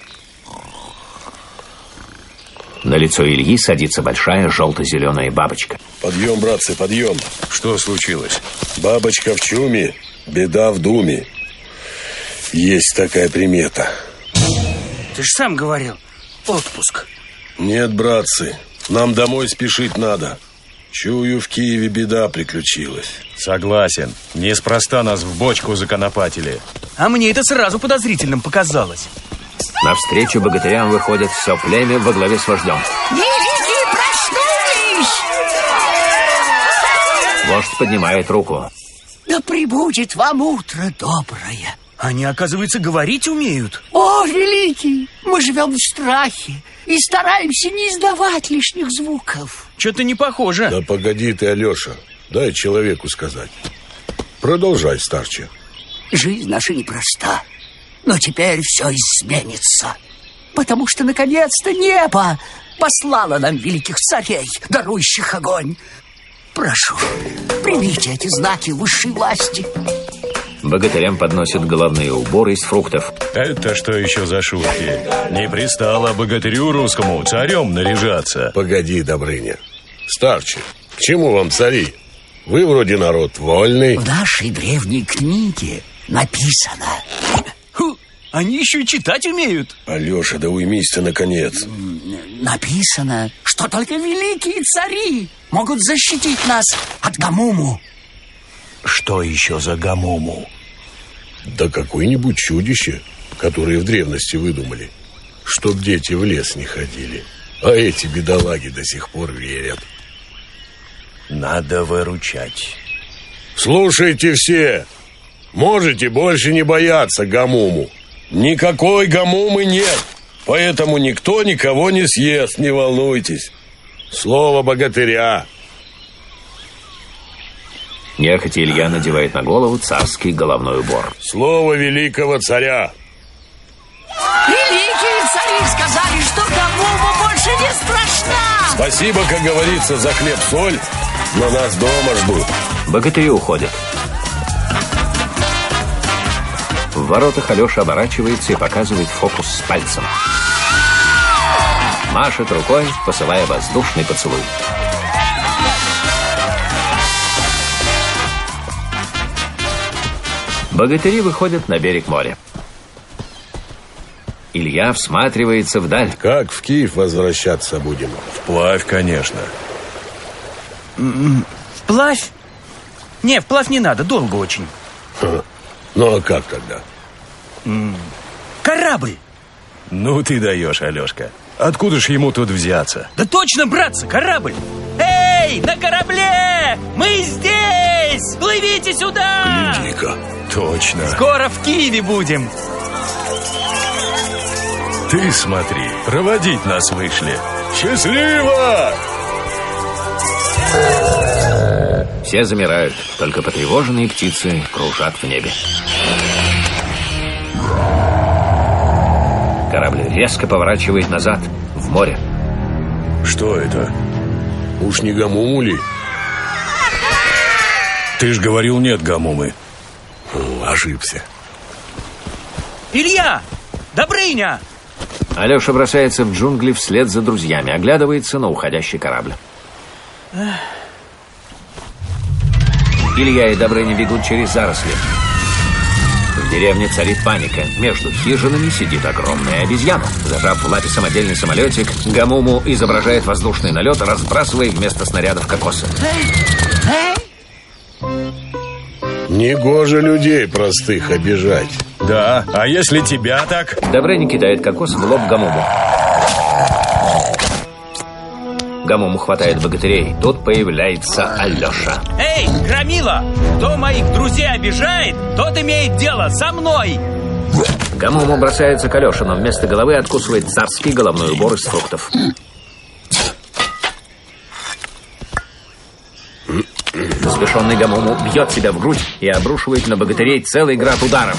На лицо Ильи садится большая желто-зеленая бабочка. Подъем, братцы, подъем. Что случилось? Бабочка в чуме, беда в думе. Есть такая примета. Ты же сам говорил, отпуск. Нет, братцы, нам домой спешить надо. Чую, в Киеве беда приключилась. Согласен. Неспроста нас в бочку законопатили. А мне это сразу подозрительным показалось. Навстречу богатырям выходит все племя во главе с вождем. Великие проснулись! Вождь поднимает руку. Да прибудет вам утро доброе. Они, оказывается, говорить умеют. О, великий, мы живем в страхе и стараемся не издавать лишних звуков. Что-то не похоже. Да погоди ты, Алеша, дай человеку сказать. Продолжай, старче. Жизнь наша непроста, но теперь все изменится. Потому что, наконец-то, небо послало нам великих царей, дарующих огонь. Прошу, примите эти знаки высшей власти. Богатырям подносят головные уборы из фруктов. Это что еще за шутки? Не пристало богатырю русскому царем наряжаться. Погоди, Добрыня. Старче, к чему вам цари? Вы вроде народ вольный. В нашей древней книге написано. Они еще и читать умеют. Алеша, да уймись ты, наконец. Написано, что только великие цари могут защитить нас от Гамуму. Что еще за Гамуму? Да какое-нибудь чудище, которое в древности выдумали, чтоб дети в лес не ходили. А эти бедолаги до сих пор верят. Надо выручать. Слушайте все, можете больше не бояться Гамуму. Никакой Гамумы нет, поэтому никто никого не съест, не волнуйтесь. Слово богатыря. Нехотя Илья надевает на голову царский головной убор. Слово великого царя. Великие цари сказали, что Гамума больше не страшна. Спасибо, как говорится, за хлеб-соль, но нас дома ждут. Богатыри уходят. В воротах Алеша оборачивается и показывает фокус с пальцем. Машет рукой, посылая воздушный поцелуй. Богатыри выходят на берег моря. Илья всматривается вдаль. Как в Киев возвращаться будем? Вплавь, конечно. Вплавь? Не, вплавь не надо, долго очень. Ну а как тогда? Корабль. Ну ты даешь, Алешка. Откуда ж ему тут взяться? Да точно, братцы, корабль. Эй, на корабле! Мы здесь! Плывите сюда! Гляди-ка. Точно. Скоро в Киеве будем. Ты смотри, проводить нас вышли. Счастливо! Все замирают, только потревоженные птицы кружат в небе. Корабль резко поворачивает назад, в море. Что это? Уж не Гамуму ли? Ты ж говорил, нет Гамумы. Ошибся. Илья! Добрыня! Алеша бросается в джунгли вслед за друзьями, оглядывается на уходящий корабль. Илья и Добрыня бегут через заросли. В деревне царит паника. Между хижинами сидит огромная обезьяна. Зажав в лапе самодельный самолетик, Гамуму изображает воздушный налет, разбрасывая вместо снарядов кокосы. Негоже людей простых обижать. Да, а если тебя так? Добрыня кидает кокос в лоб Гамуму. Гомому хватает богатырей. Тут появляется Алеша. Эй, громила! Кто моих друзей обижает, тот имеет дело со мной! Гомому бросается к Алёше, но вместо головы откусывает царский головной убор из фруктов. Взбешенный Гомому бьет себя в грудь и обрушивает на богатырей целый град ударов.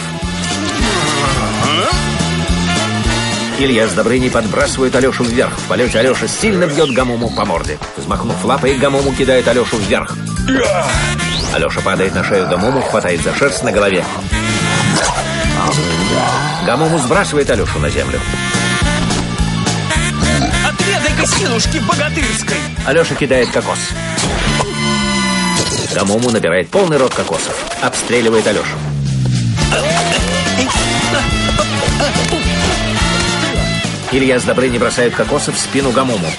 Илья с Добрыней подбрасывает Алешу вверх. В полете Алеша сильно бьет Гомому по морде. Взмахнув лапой, Гомому кидает Алешу вверх. Алеша падает на шею Гомому, хватает за шерсть на голове. Гомому сбрасывает Алешу на землю. Отведай-ка силушки богатырской! Алеша кидает кокос. Гомому набирает полный рот кокосов. Обстреливает Алешу. Илья с Добрыней бросают кокосы в спину Гомому.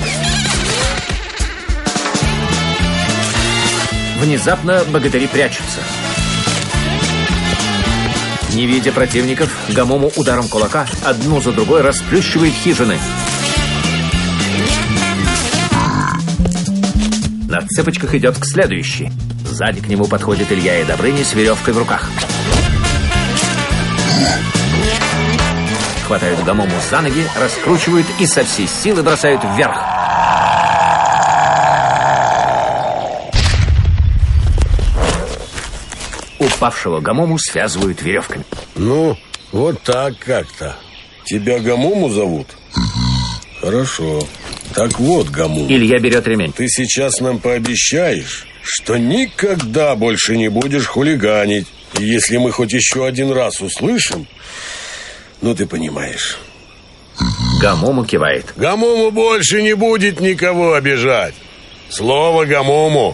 Внезапно богатыри прячутся. Не видя противников, Гомому ударом кулака одну за другой расплющивает хижины. На цепочках идет к следующей. Сзади к нему подходит Илья и Добрыня с веревкой в руках. Хватают Гомому за ноги, раскручивают и со всей силы бросают вверх. Упавшего Гомому связывают веревками. Ну, вот так как-то. Тебя Гомому зовут? Хорошо. Так вот, Гомому. Илья берет ремень. Ты сейчас нам пообещаешь, что никогда больше не будешь хулиганить. И если мы хоть еще один раз услышим, ну ты понимаешь. Гомому кивает. Гомому больше не будет никого обижать. Слово Гомому.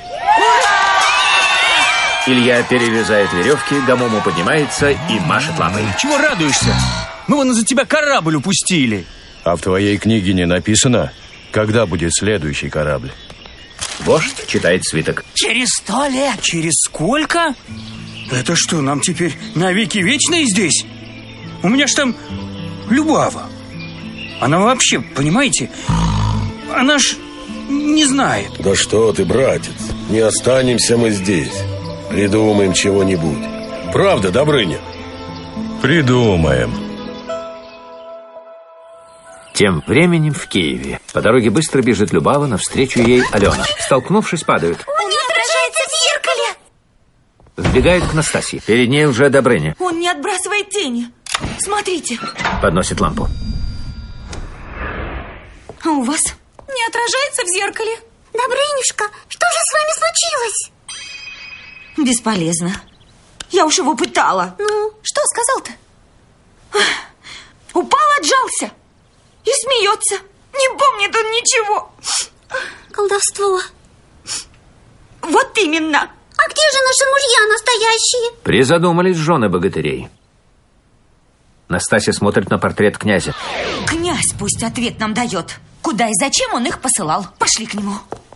Илья перерезает веревки, Гомому поднимается и машет лапой. Чего радуешься? Мы вон из-за тебя корабль упустили. А в твоей книге не написано, когда будет следующий корабль? Вождь читает свиток. Через 100 лет. Через сколько? Это что, нам теперь навеки вечные здесь? У меня ж там Любава. Она вообще, понимаете, она ж не знает. Да что ты, братец, не останемся мы здесь. Придумаем чего-нибудь. Правда, Добрыня? Придумаем. Тем временем в Киеве по дороге быстро бежит Любава, навстречу ей Алена. Столкнувшись, падают. Он не отражается в зеркале. Вбегают к Настасье. Перед ней уже Добрыня. Он не отбрасывает тени. Смотрите. Подносит лампу. А у вас не отражается в зеркале? Добрынюшка, что же с вами случилось? Бесполезно. Я уж его пытала. Ну, что сказал-то? Упал, отжался. И смеется. Не помнит он ничего. Колдовство. Вот именно. А где же наши мужья настоящие? Призадумались жены богатырей. Настасья смотрит на портрет князя. Князь пусть ответ нам дает. Куда и зачем он их посылал? Пошли к нему.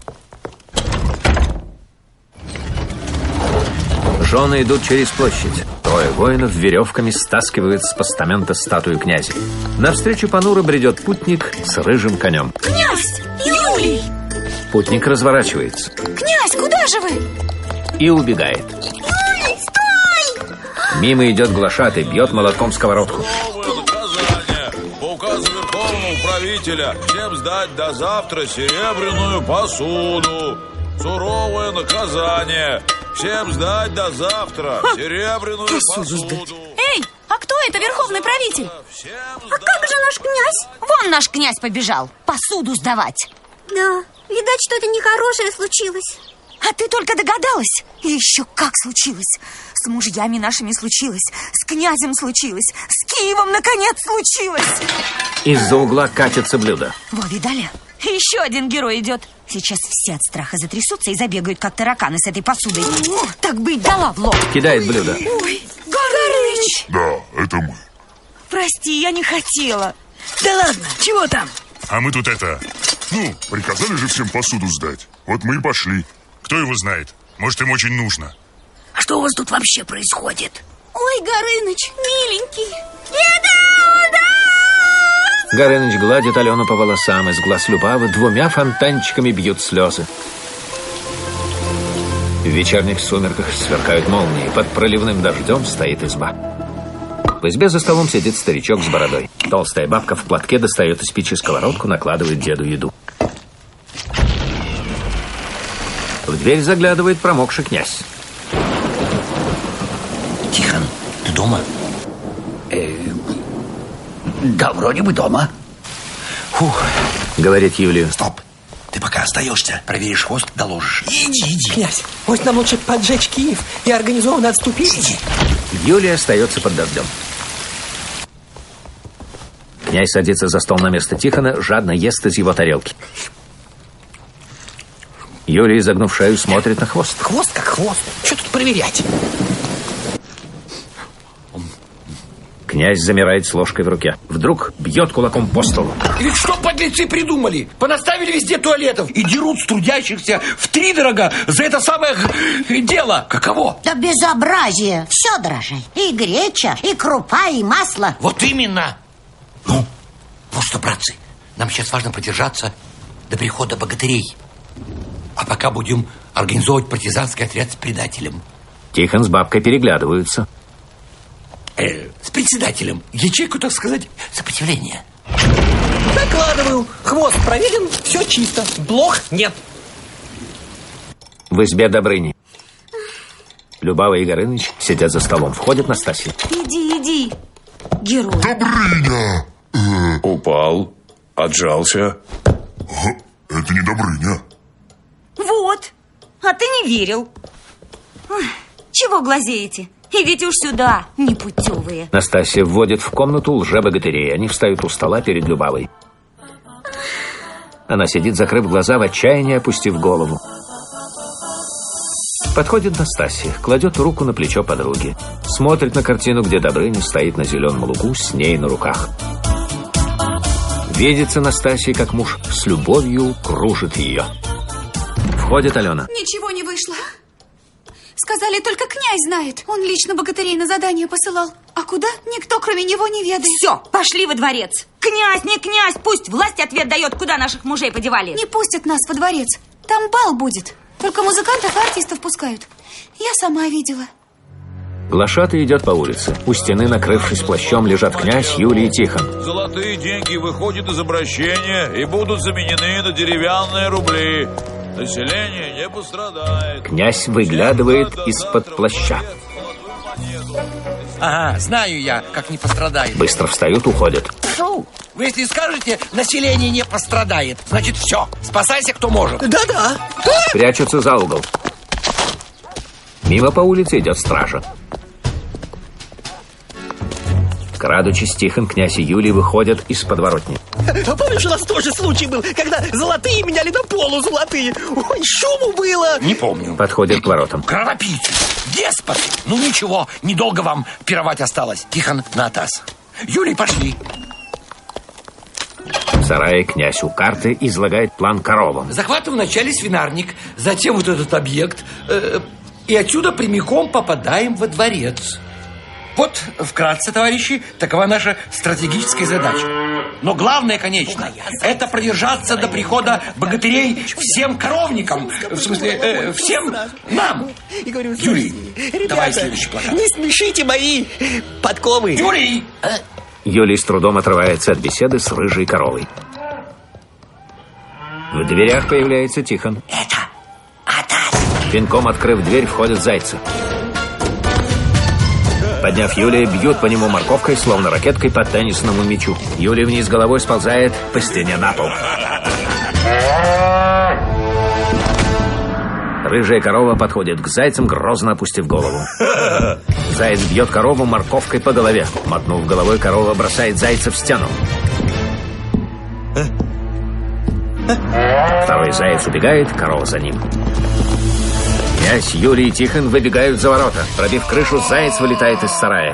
Жены идут через площадь. Трое воинов веревками стаскивают с постамента статую князя. Навстречу понуро бредет путник с рыжим конем. Князь! Юлий! Путник разворачивается. Князь, куда же вы? И убегает. Юлий, стой! Мимо идет глашатый, бьет молотком сковородку. По указу Верховного Правителя всем сдать до завтра серебряную посуду. Суровое наказание. Всем сдать до завтра серебряную посуду. Эй, а кто это Верховный Правитель? А как же наш князь? Вон наш князь побежал посуду сдавать. Да, видать, что-то нехорошее случилось. А ты только догадалась? И еще как случилось. С мужьями нашими случилось. С князем случилось. С Киевом, наконец, случилось. Из-за угла катится блюдо. Во, видали? Еще один герой идет. Сейчас все от страха затрясутся и забегают, как тараканы с этой посудой. О, так бы и дала в лоб. Кидает блюдо. Ой, Горыныч! Да, это мы. Прости, я не хотела. Да ладно, чего там? А мы тут приказали же всем посуду сдать. Вот мы и пошли. Кто его знает? Может, им очень нужно. А что у вас тут вообще происходит? Ой, Горыныч, миленький. Горыныч гладит Алену по волосам. Из глаз Любавы двумя фонтанчиками бьют слезы. В вечерних сумерках сверкают молнии. Под проливным дождем стоит изба. В избе за столом сидит старичок с бородой. Толстая бабка в платке достает из печи сковородку, накладывает деду еду. В дверь заглядывает промокший князь. Тихон, ты дома? Да, вроде бы дома. Фух. Говорит Юлия. Стоп. Ты пока остаешься, проверишь хвост, доложишь. Иди. Князь, может, нам лучше поджечь Киев и организованно отступить? Иди. Юлия остается под дождем. Князь садится за стол на место Тихона, жадно ест из его тарелки. Юлия, изогнув шею, смотрит на хвост. Хвост как хвост. Что тут проверять? Князь замирает с ложкой в руке. Вдруг бьет кулаком по столу. Ведь что подлецы придумали? Понаставили везде туалетов и дерут с трудящихся втридорога за это самое дело. Каково? Да безобразие. Все дороже. И греча, и крупа, и масло. Вот именно. Ну, вот что, братцы, нам сейчас важно продержаться до прихода богатырей. А пока будем организовывать партизанский отряд с предателем. Тихон с бабкой переглядываются. С председателем. Ячейку, так сказать, сопротивления. Докладываю. Хвост проверен, все чисто. Блох нет. В избе Добрыни. Любава и Горыныч сидят за столом. Входит Настасья. Иди. Герой. Добрыня! Упал, отжался. Это не Добрыня. Вот. А ты не верил. Ой, чего глазеете? Идите уж сюда, непутевые. Настасья вводит в комнату лже-богатырей. Они встают у стола перед Любавой. Она сидит, закрыв глаза, в отчаянии опустив голову. Подходит Настасья, кладет руку на плечо подруги. Смотрит на картину, где Добрыня стоит на зеленом лугу с ней на руках. Видится Настасья, как муж с любовью кружит ее. Входит Алена. Ничего не вышло. Сказали, только князь знает. Он лично богатырей на задание посылал. А куда? Никто, кроме него, не ведает. Все, пошли во дворец. Князь, не князь, пусть власть ответ дает, куда наших мужей подевали. Не пустят нас во дворец. Там бал будет. Только музыкантов и артистов пускают. Я сама видела. Глашатый идет по улице. У стены, накрывшись плащом, лежат князь, Юлия и Тихон. Золотые деньги выходят из обращения и будут заменены на деревянные рубли. Население не пострадает. Князь выглядывает из-под плаща. Ага, знаю я, как не пострадает. Быстро встают, уходят. Вы если скажете, население не пострадает, значит все, спасайся, кто может. Да-да. Прячутся за угол. Мимо по улице идет стража. Крадучись, Тихон, князь и Юлия выходят из подворотни. Помнишь, у нас тоже случай был, когда золотые меняли на полузолотые? Ой, шуму было. Не помню. Подходят к воротам. Кровопийцы, деспоты. Ну ничего, недолго вам пировать осталось. Тихон, на атас. Юлий, пошли. В сарае князь у карты излагает план коровам. Захватываем вначале свинарник, затем вот этот объект, и отсюда прямиком попадаем во дворец. Вот, вкратце, товарищи, такова наша стратегическая задача. Но главное, конечно, это продержаться до прихода богатырей всем коровникам. В смысле, всем нам. Юлий, давай следующий плакат. Не смешите мои подковы. Юлий! Юлий с трудом отрывается от беседы с рыжей коровой. В дверях появляется Тихон. Пинком открыв дверь, входят зайцы. Подняв Юлия, бьют по нему морковкой, словно ракеткой по теннисному мячу. Юлия вниз головой сползает по стене на пол. Рыжая корова подходит к зайцам, грозно опустив голову. Заяц бьет корову морковкой по голове. Мотнув головой, корова бросает зайца в стену. Второй заяц убегает, корова за ним. Князь, Юлий и Тихон выбегают за ворота. Пробив крышу, заяц вылетает из сарая.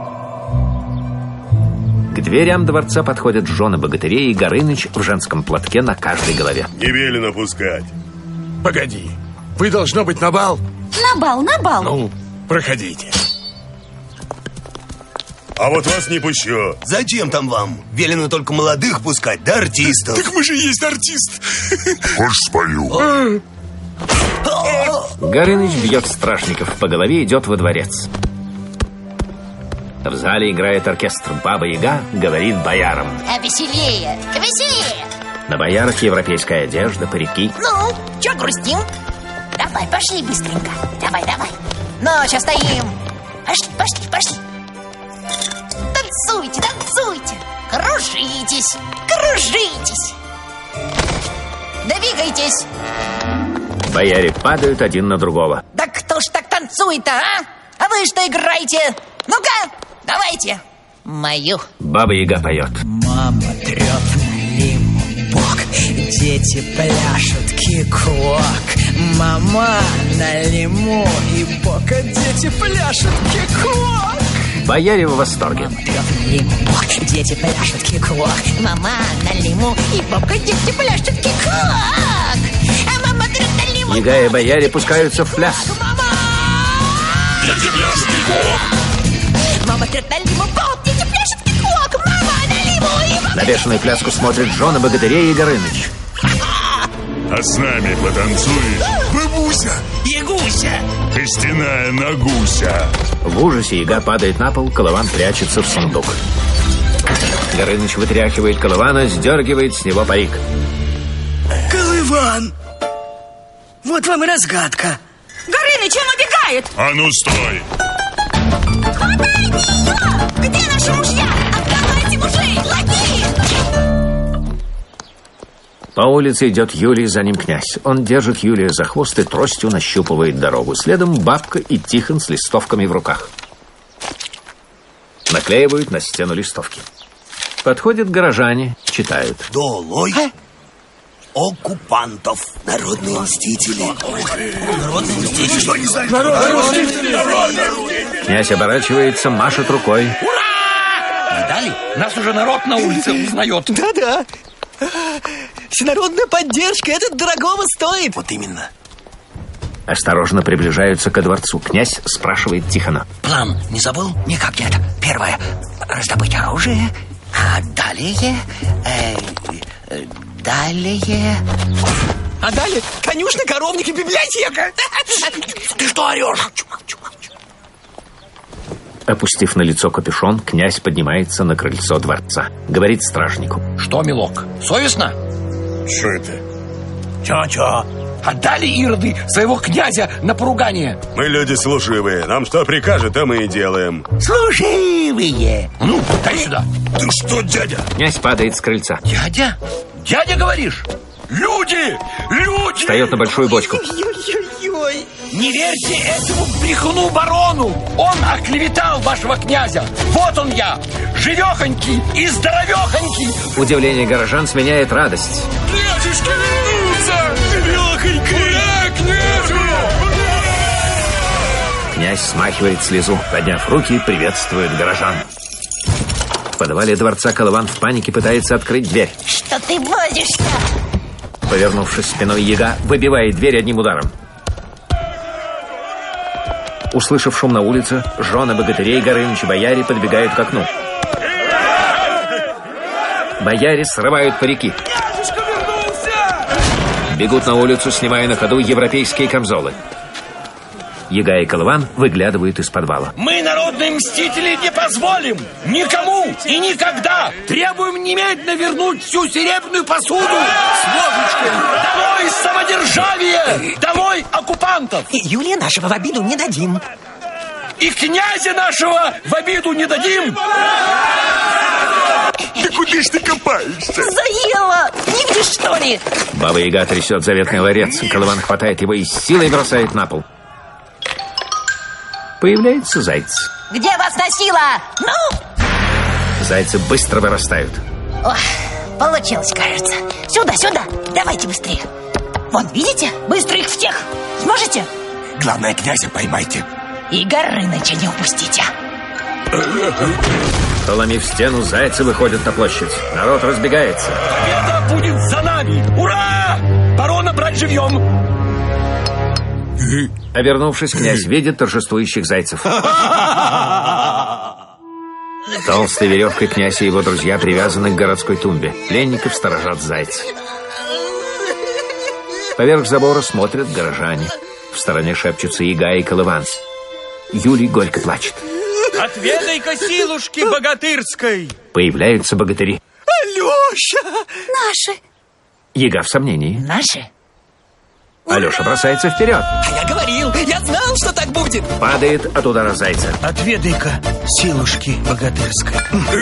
К дверям дворца подходят жены богатырей и Горыныч в женском платке на каждой голове. Не велено пускать. Погоди, вы должно быть на бал? На бал. Ну, проходите. А вот вас не пущу. Зачем там вам? Велено только молодых пускать, да артистов? Так мы же и есть артист. Хочешь, спою? Горыныч бьет стражников по голове и идет во дворец. В зале играет оркестр. Баба-Яга говорит боярам. Веселее, веселее. На боярах европейская одежда, парики. Ну, чё грустим? Давай, пошли быстренько. Давай, давай. Ну, сейчас стоим. Пошли, пошли, пошли. Танцуйте, танцуйте. Кружитесь, кружитесь. Двигайтесь. Бояре падают один на другого. Да кто ж так танцует-то, а? А вы что играете? Ну-ка, давайте. Мою. Баба-Яга поет. Мама трет лимбок, дети пляшут кик-вок. Мама на лиму и бока, дети пляшут кик-вок. Бояре в восторге. Мама трет лимбок, дети пляшут кик-вок. Мама на лиму и бока, дети пляшут кик-вок. А мама трет на лиму. Яга и бояре пускаются в пляс. Дети пляшут кик-вок. Мама трет на лиму, дети пляшут кик-вок. Мама на лиму и бока. На бешеную пляску смотрят жены богатырей и Горыныч. А с нами потанцуешь? Бабуся! Ягуся! Костяная нагуся. В ужасе Яга падает на пол, Колыван прячется в сундук. Горыныч вытряхивает Колывана, сдергивает с него парик. Колыван! Вот вам и разгадка. Горыныч, он убегает! А ну стой! Хватайте ее! Где наши мужья? Отдавайте мужей! Лакеи! По улице идет Юлий, за ним князь. Он держит Юлия за хвост и тростью нащупывает дорогу. Следом бабка и Тихон с листовками в руках. Наклеивают на стену листовки. Подходят горожане, читают. Долой оккупантов. Народные мстители. Народные мстители. Что не знаешь? Народные мстители. Князь оборачивается, машет рукой. Ура! Видали? Нас уже народ на улице узнает. Да-да. Всенародная поддержка, это дорогого стоит. Вот именно. Осторожно приближаются ко дворцу. Князь спрашивает Тихона. План не забыл? Никак нет. Первое. Раздобыть оружие. А далее... далее... А далее конюшня, коровник и библиотека. Ты что орешь? Опустив на лицо капюшон, князь поднимается на крыльцо дворца. Говорит стражнику. Что, милок, совестно? Что это? Чё? Отдали ироды своего князя на поругание. Мы люди служивые. Нам что прикажет, то мы и делаем. Служивые. Ну, дай сюда. Ты что, дядя? Князь падает с крыльца. Дядя? Дядя, говоришь? Люди! Люди! Встает на большую бочку. Ой-ой-ой. Не верьте этому брехуну барону! Он оклеветал вашего князя! Вот он я! Живехонький и здоровехонький! Удивление горожан сменяет радость. Князюшка вернулся! Живехонький! Князь смахивает слезу. Подняв руки, приветствует горожан. В подвале дворца Колыван в панике пытается открыть дверь. Что ты возишься? Повернувшись спиной, Яга выбивает дверь одним ударом. Услышав шум на улице, жены богатырей, Горыныч и бояре подбегают к окну. Бояре срывают парики. Бегут на улицу, снимая на ходу европейские камзолы. Яга и Колыван выглядывают из подвала. Мы, народные мстители, не позволим никому и никогда. Требуем немедленно вернуть всю серебряную посуду с ложечкой. Домой самодержавие! Домой оккупантов! И Юлия нашего в обиду не дадим. И князя нашего в обиду не дадим! Да куда ж ты копаешься? Заела! Не видишь, что ли? Баба-Яга трясет заветный ларец. Колыван хватает его и с силой бросает на пол. Появляется заяц. Где вас носило? Ну? Зайцы быстро вырастают. Ох, получилось, кажется. Сюда, сюда. Давайте быстрее. Вон, видите? Быстро их всех. Сможете? Главное, князя поймайте. И Горыныча не упустите. Проломив стену, зайцы выходят на площадь. Народ разбегается. Победа будет за нами! Ура! Барона брать живьем! Обернувшись, князь видит торжествующих зайцев. Толстой веревкой князь и его друзья привязаны к городской тумбе. Пленников сторожат зайцы. Поверх забора смотрят горожане. В стороне шепчутся Яга и Колыван. Юлий горько плачет. Отведай-ка силушки богатырской. Появляются богатыри. Алеша! Наши. Яга в сомнении. Наши? Алеша бросается вперед. А я говорил, я знал, что так будет. Падает от удара зайца. Отведай-ка силушки богатырской.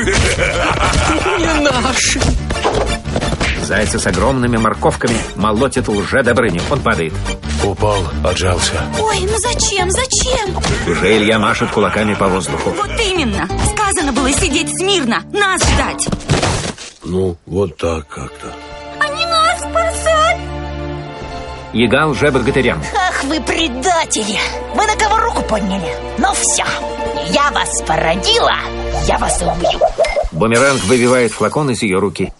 Не наши. Зайца с огромными морковками молотит лже-Добрыню. Он падает. Упал, отжался. Ой, ну зачем? Уже Илья машет кулаками по воздуху. Вот именно. Сказано было сидеть смирно, нас ждать. Ну, вот так как-то. Они нас спасают. Яга лже-богатырям. Ах вы предатели! Вы на кого руку подняли? Ну все, я вас породила, я вас убью. Бумеранг выбивает флакон из ее руки.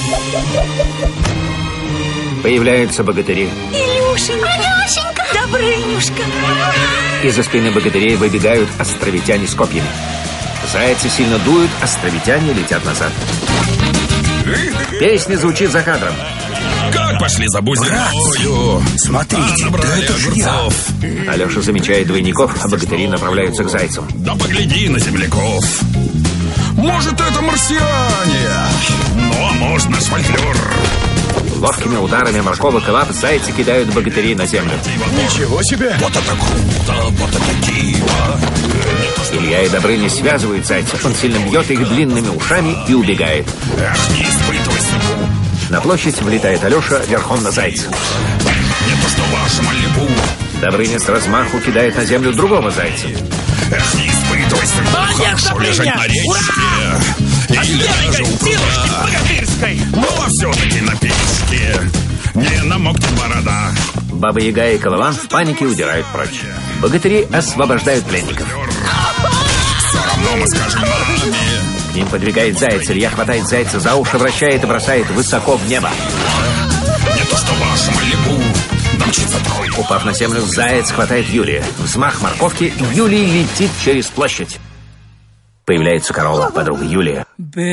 Появляются богатыри. Илюшенька, Добрынюшка. Из-за спины богатырей выбегают островитяне с копьями. Зайцы сильно дуют, островитяне летят назад. Песня звучит за кадром. Как пошли за бузиною? Смотрите, да это ж я. Алеша замечает двойников, а богатыри направляются к зайцам. Да погляди на земляков. Может, это марсиане? Ну, а может, наш фольклор. Ловкими ударами морковок и лап зайцы кидают богатырей на землю. Ничего себе! Вот это круто, вот это диво. Илья и Добрыня связывают зайцев. Он сильно бьет их длинными ушами и убегает. Эх, не испытывай судьбу. На площадь влетает Алеша верхом на зайца. Не то, что ваша Малибу. Добрыня с размаху кидает на землю другого зайца. Эх, не испытывай судьбу. Хорошо лежать на речке. Или даже у пруда. Ну, а все-таки на печке. Не намокнет борода. Баба Яга и Колыван в панике удирают прочь. Богатыри освобождают пленников. Все равно мы скажем маме. К ним подвигает заяц. Илья хватает зайца за уши, вращает и бросает высоко в небо. Не то, что ваша Малибу. Упав на землю, заяц хватает Юлия. Взмах морковки, Юлий летит через площадь. Появляется корова, подруга Юлия.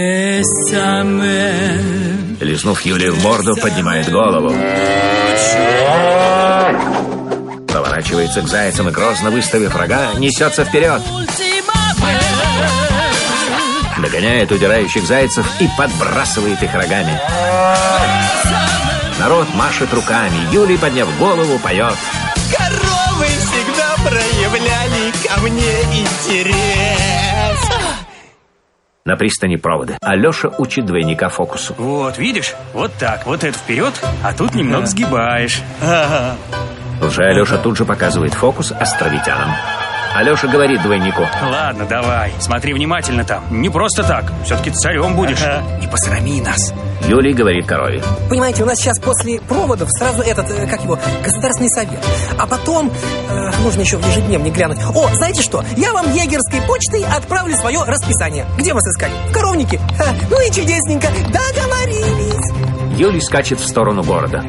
Лизнув Юлию в морду, поднимает голову. Поворачивается к зайцам и, грозно выставив рога, несется вперед. Догоняет удирающих зайцев и подбрасывает их рогами. Народ машет руками. Юлий, подняв голову, поет. Коровы всегда проявляли ко мне интерес. На пристани проводы. Алеша учит двойника фокусу. Вот, видишь? Вот так. Вот это вперед, а тут немного сгибаешь. Лже-Алеша тут же показывает фокус островитянам. Алеша говорит двойнику. Ладно, давай, смотри внимательно там. Не просто так, все-таки царем будешь. Не посрами нас. Юлий говорит корове. Понимаете, у нас сейчас после проводов сразу Государственный совет. А потом, нужно еще в ежедневник глянуть. О, знаете что? Я вам егерской почтой отправлю свое расписание. Где вас искать? В коровнике. Ну и чудесненько. Договорились. Юлий скачет в сторону города.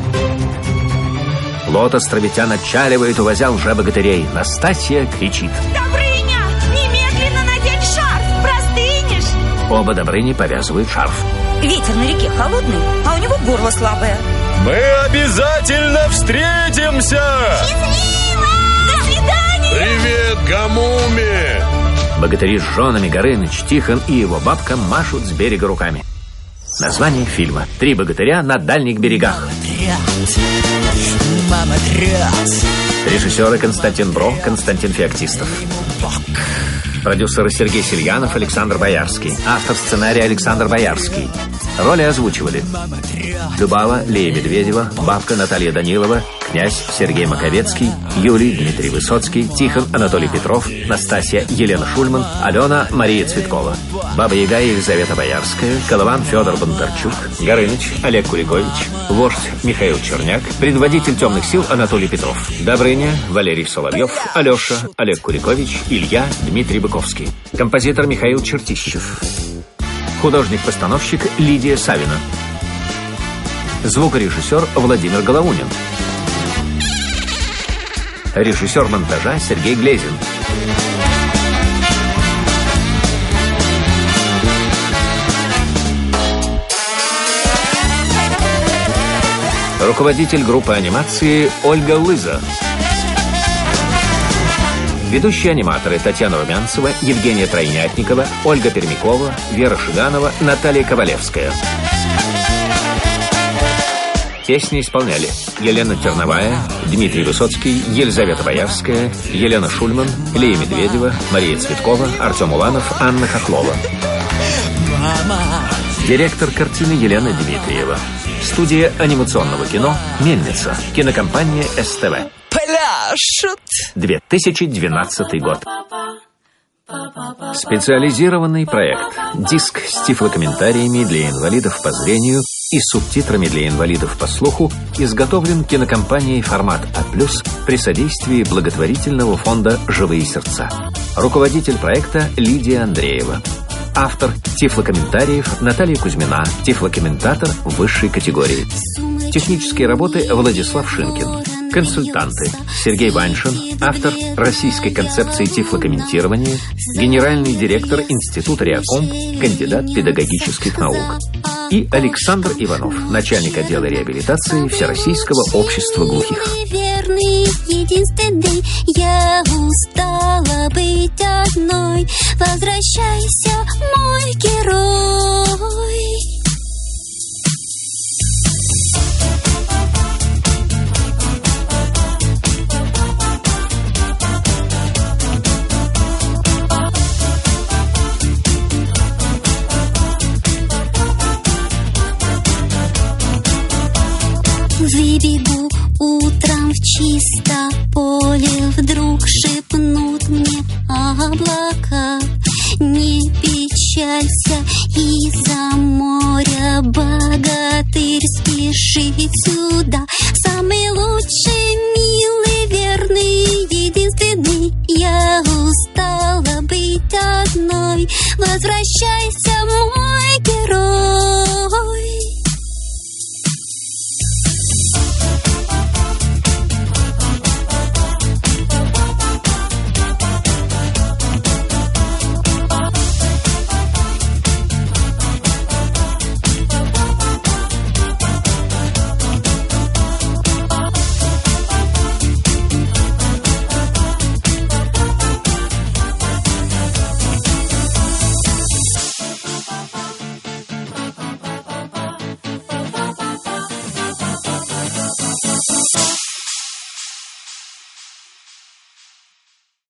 Лот островитян отчаливает, увозя лже-богатырей. Настасья кричит. Добрыня, немедленно надеть шарф, простынешь. Оба Добрыни повязывают шарф. Ветер на реке холодный, а у него горло слабое. Мы обязательно встретимся! Счастливо! До свидания! Привет, Гамуме! Богатыри с женами Горыныч, Тихон и его бабка машут с берега руками. Название фильма «Три богатыря на дальних берегах». Мама тряс. Режиссеры Константин Бро, Константин Феоктистов. Продюсеры Сергей Сельянов, Александр Боярский. Автор сценария Александр Боярский. Роли озвучивали Любава Лея Медведева, бабка Наталья Данилова, князь Сергей Маковецкий, Юлий Дмитрий Высоцкий, Тихон Анатолий Петров, Настасья Елена Шульман, Алена Мария Цветкова, Баба Яга Елизавета Боярская, Колыван Федор Бондарчук, Горыныч Олег Куликович, вождь Михаил Черняк, предводитель темных сил Анатолий Петров, Добрыня Валерий Соловьев, Алеша Олег Куликович, Илья Дмитрий Быковский, композитор Михаил Чертищев, художник-постановщик Лидия Савина, звукорежиссер Владимир Головунин, режиссер монтажа Сергей Глезин. Руководитель группы анимации Ольга Лыза. Ведущие аниматоры Татьяна Румянцева, Евгения Тройнятникова, Ольга Пермякова, Вера Шиганова, Наталья Ковалевская. Песни исполняли Елена Терновая, Дмитрий Высоцкий, Елизавета Боярская, Елена Шульман, Лея Медведева, Мария Цветкова, Артем Уланов, Анна Хохлова. Директор картины Елена Дмитриева. Студия анимационного кино «Мельница». Кинокомпания СТВ. Пляшут. 2012 год. Специализированный проект. Диск с тифлокомментариями для инвалидов по зрению и субтитрами для инвалидов по слуху изготовлен кинокомпанией «Формат А+» при содействии благотворительного фонда «Живые сердца». Руководитель проекта Лидия Андреева. Автор тифлокомментариев Наталья Кузьмина, тифлокомментатор высшей категории. Технические работы Владислав Шинкин. Консультанты Сергей Ваньшин, автор российской концепции тифлокомментирования, генеральный директор Института Реаком, кандидат педагогических наук. И Александр Иванов, начальник отдела реабилитации Всероссийского общества глухих. Верный, единственный, я устала быть одной. Возвращайся, мой герой. Выбегу утром в чисто поле, вдруг шепнут мне облака: не печалься, из-за моря богатырь спешит сюда. Самый лучший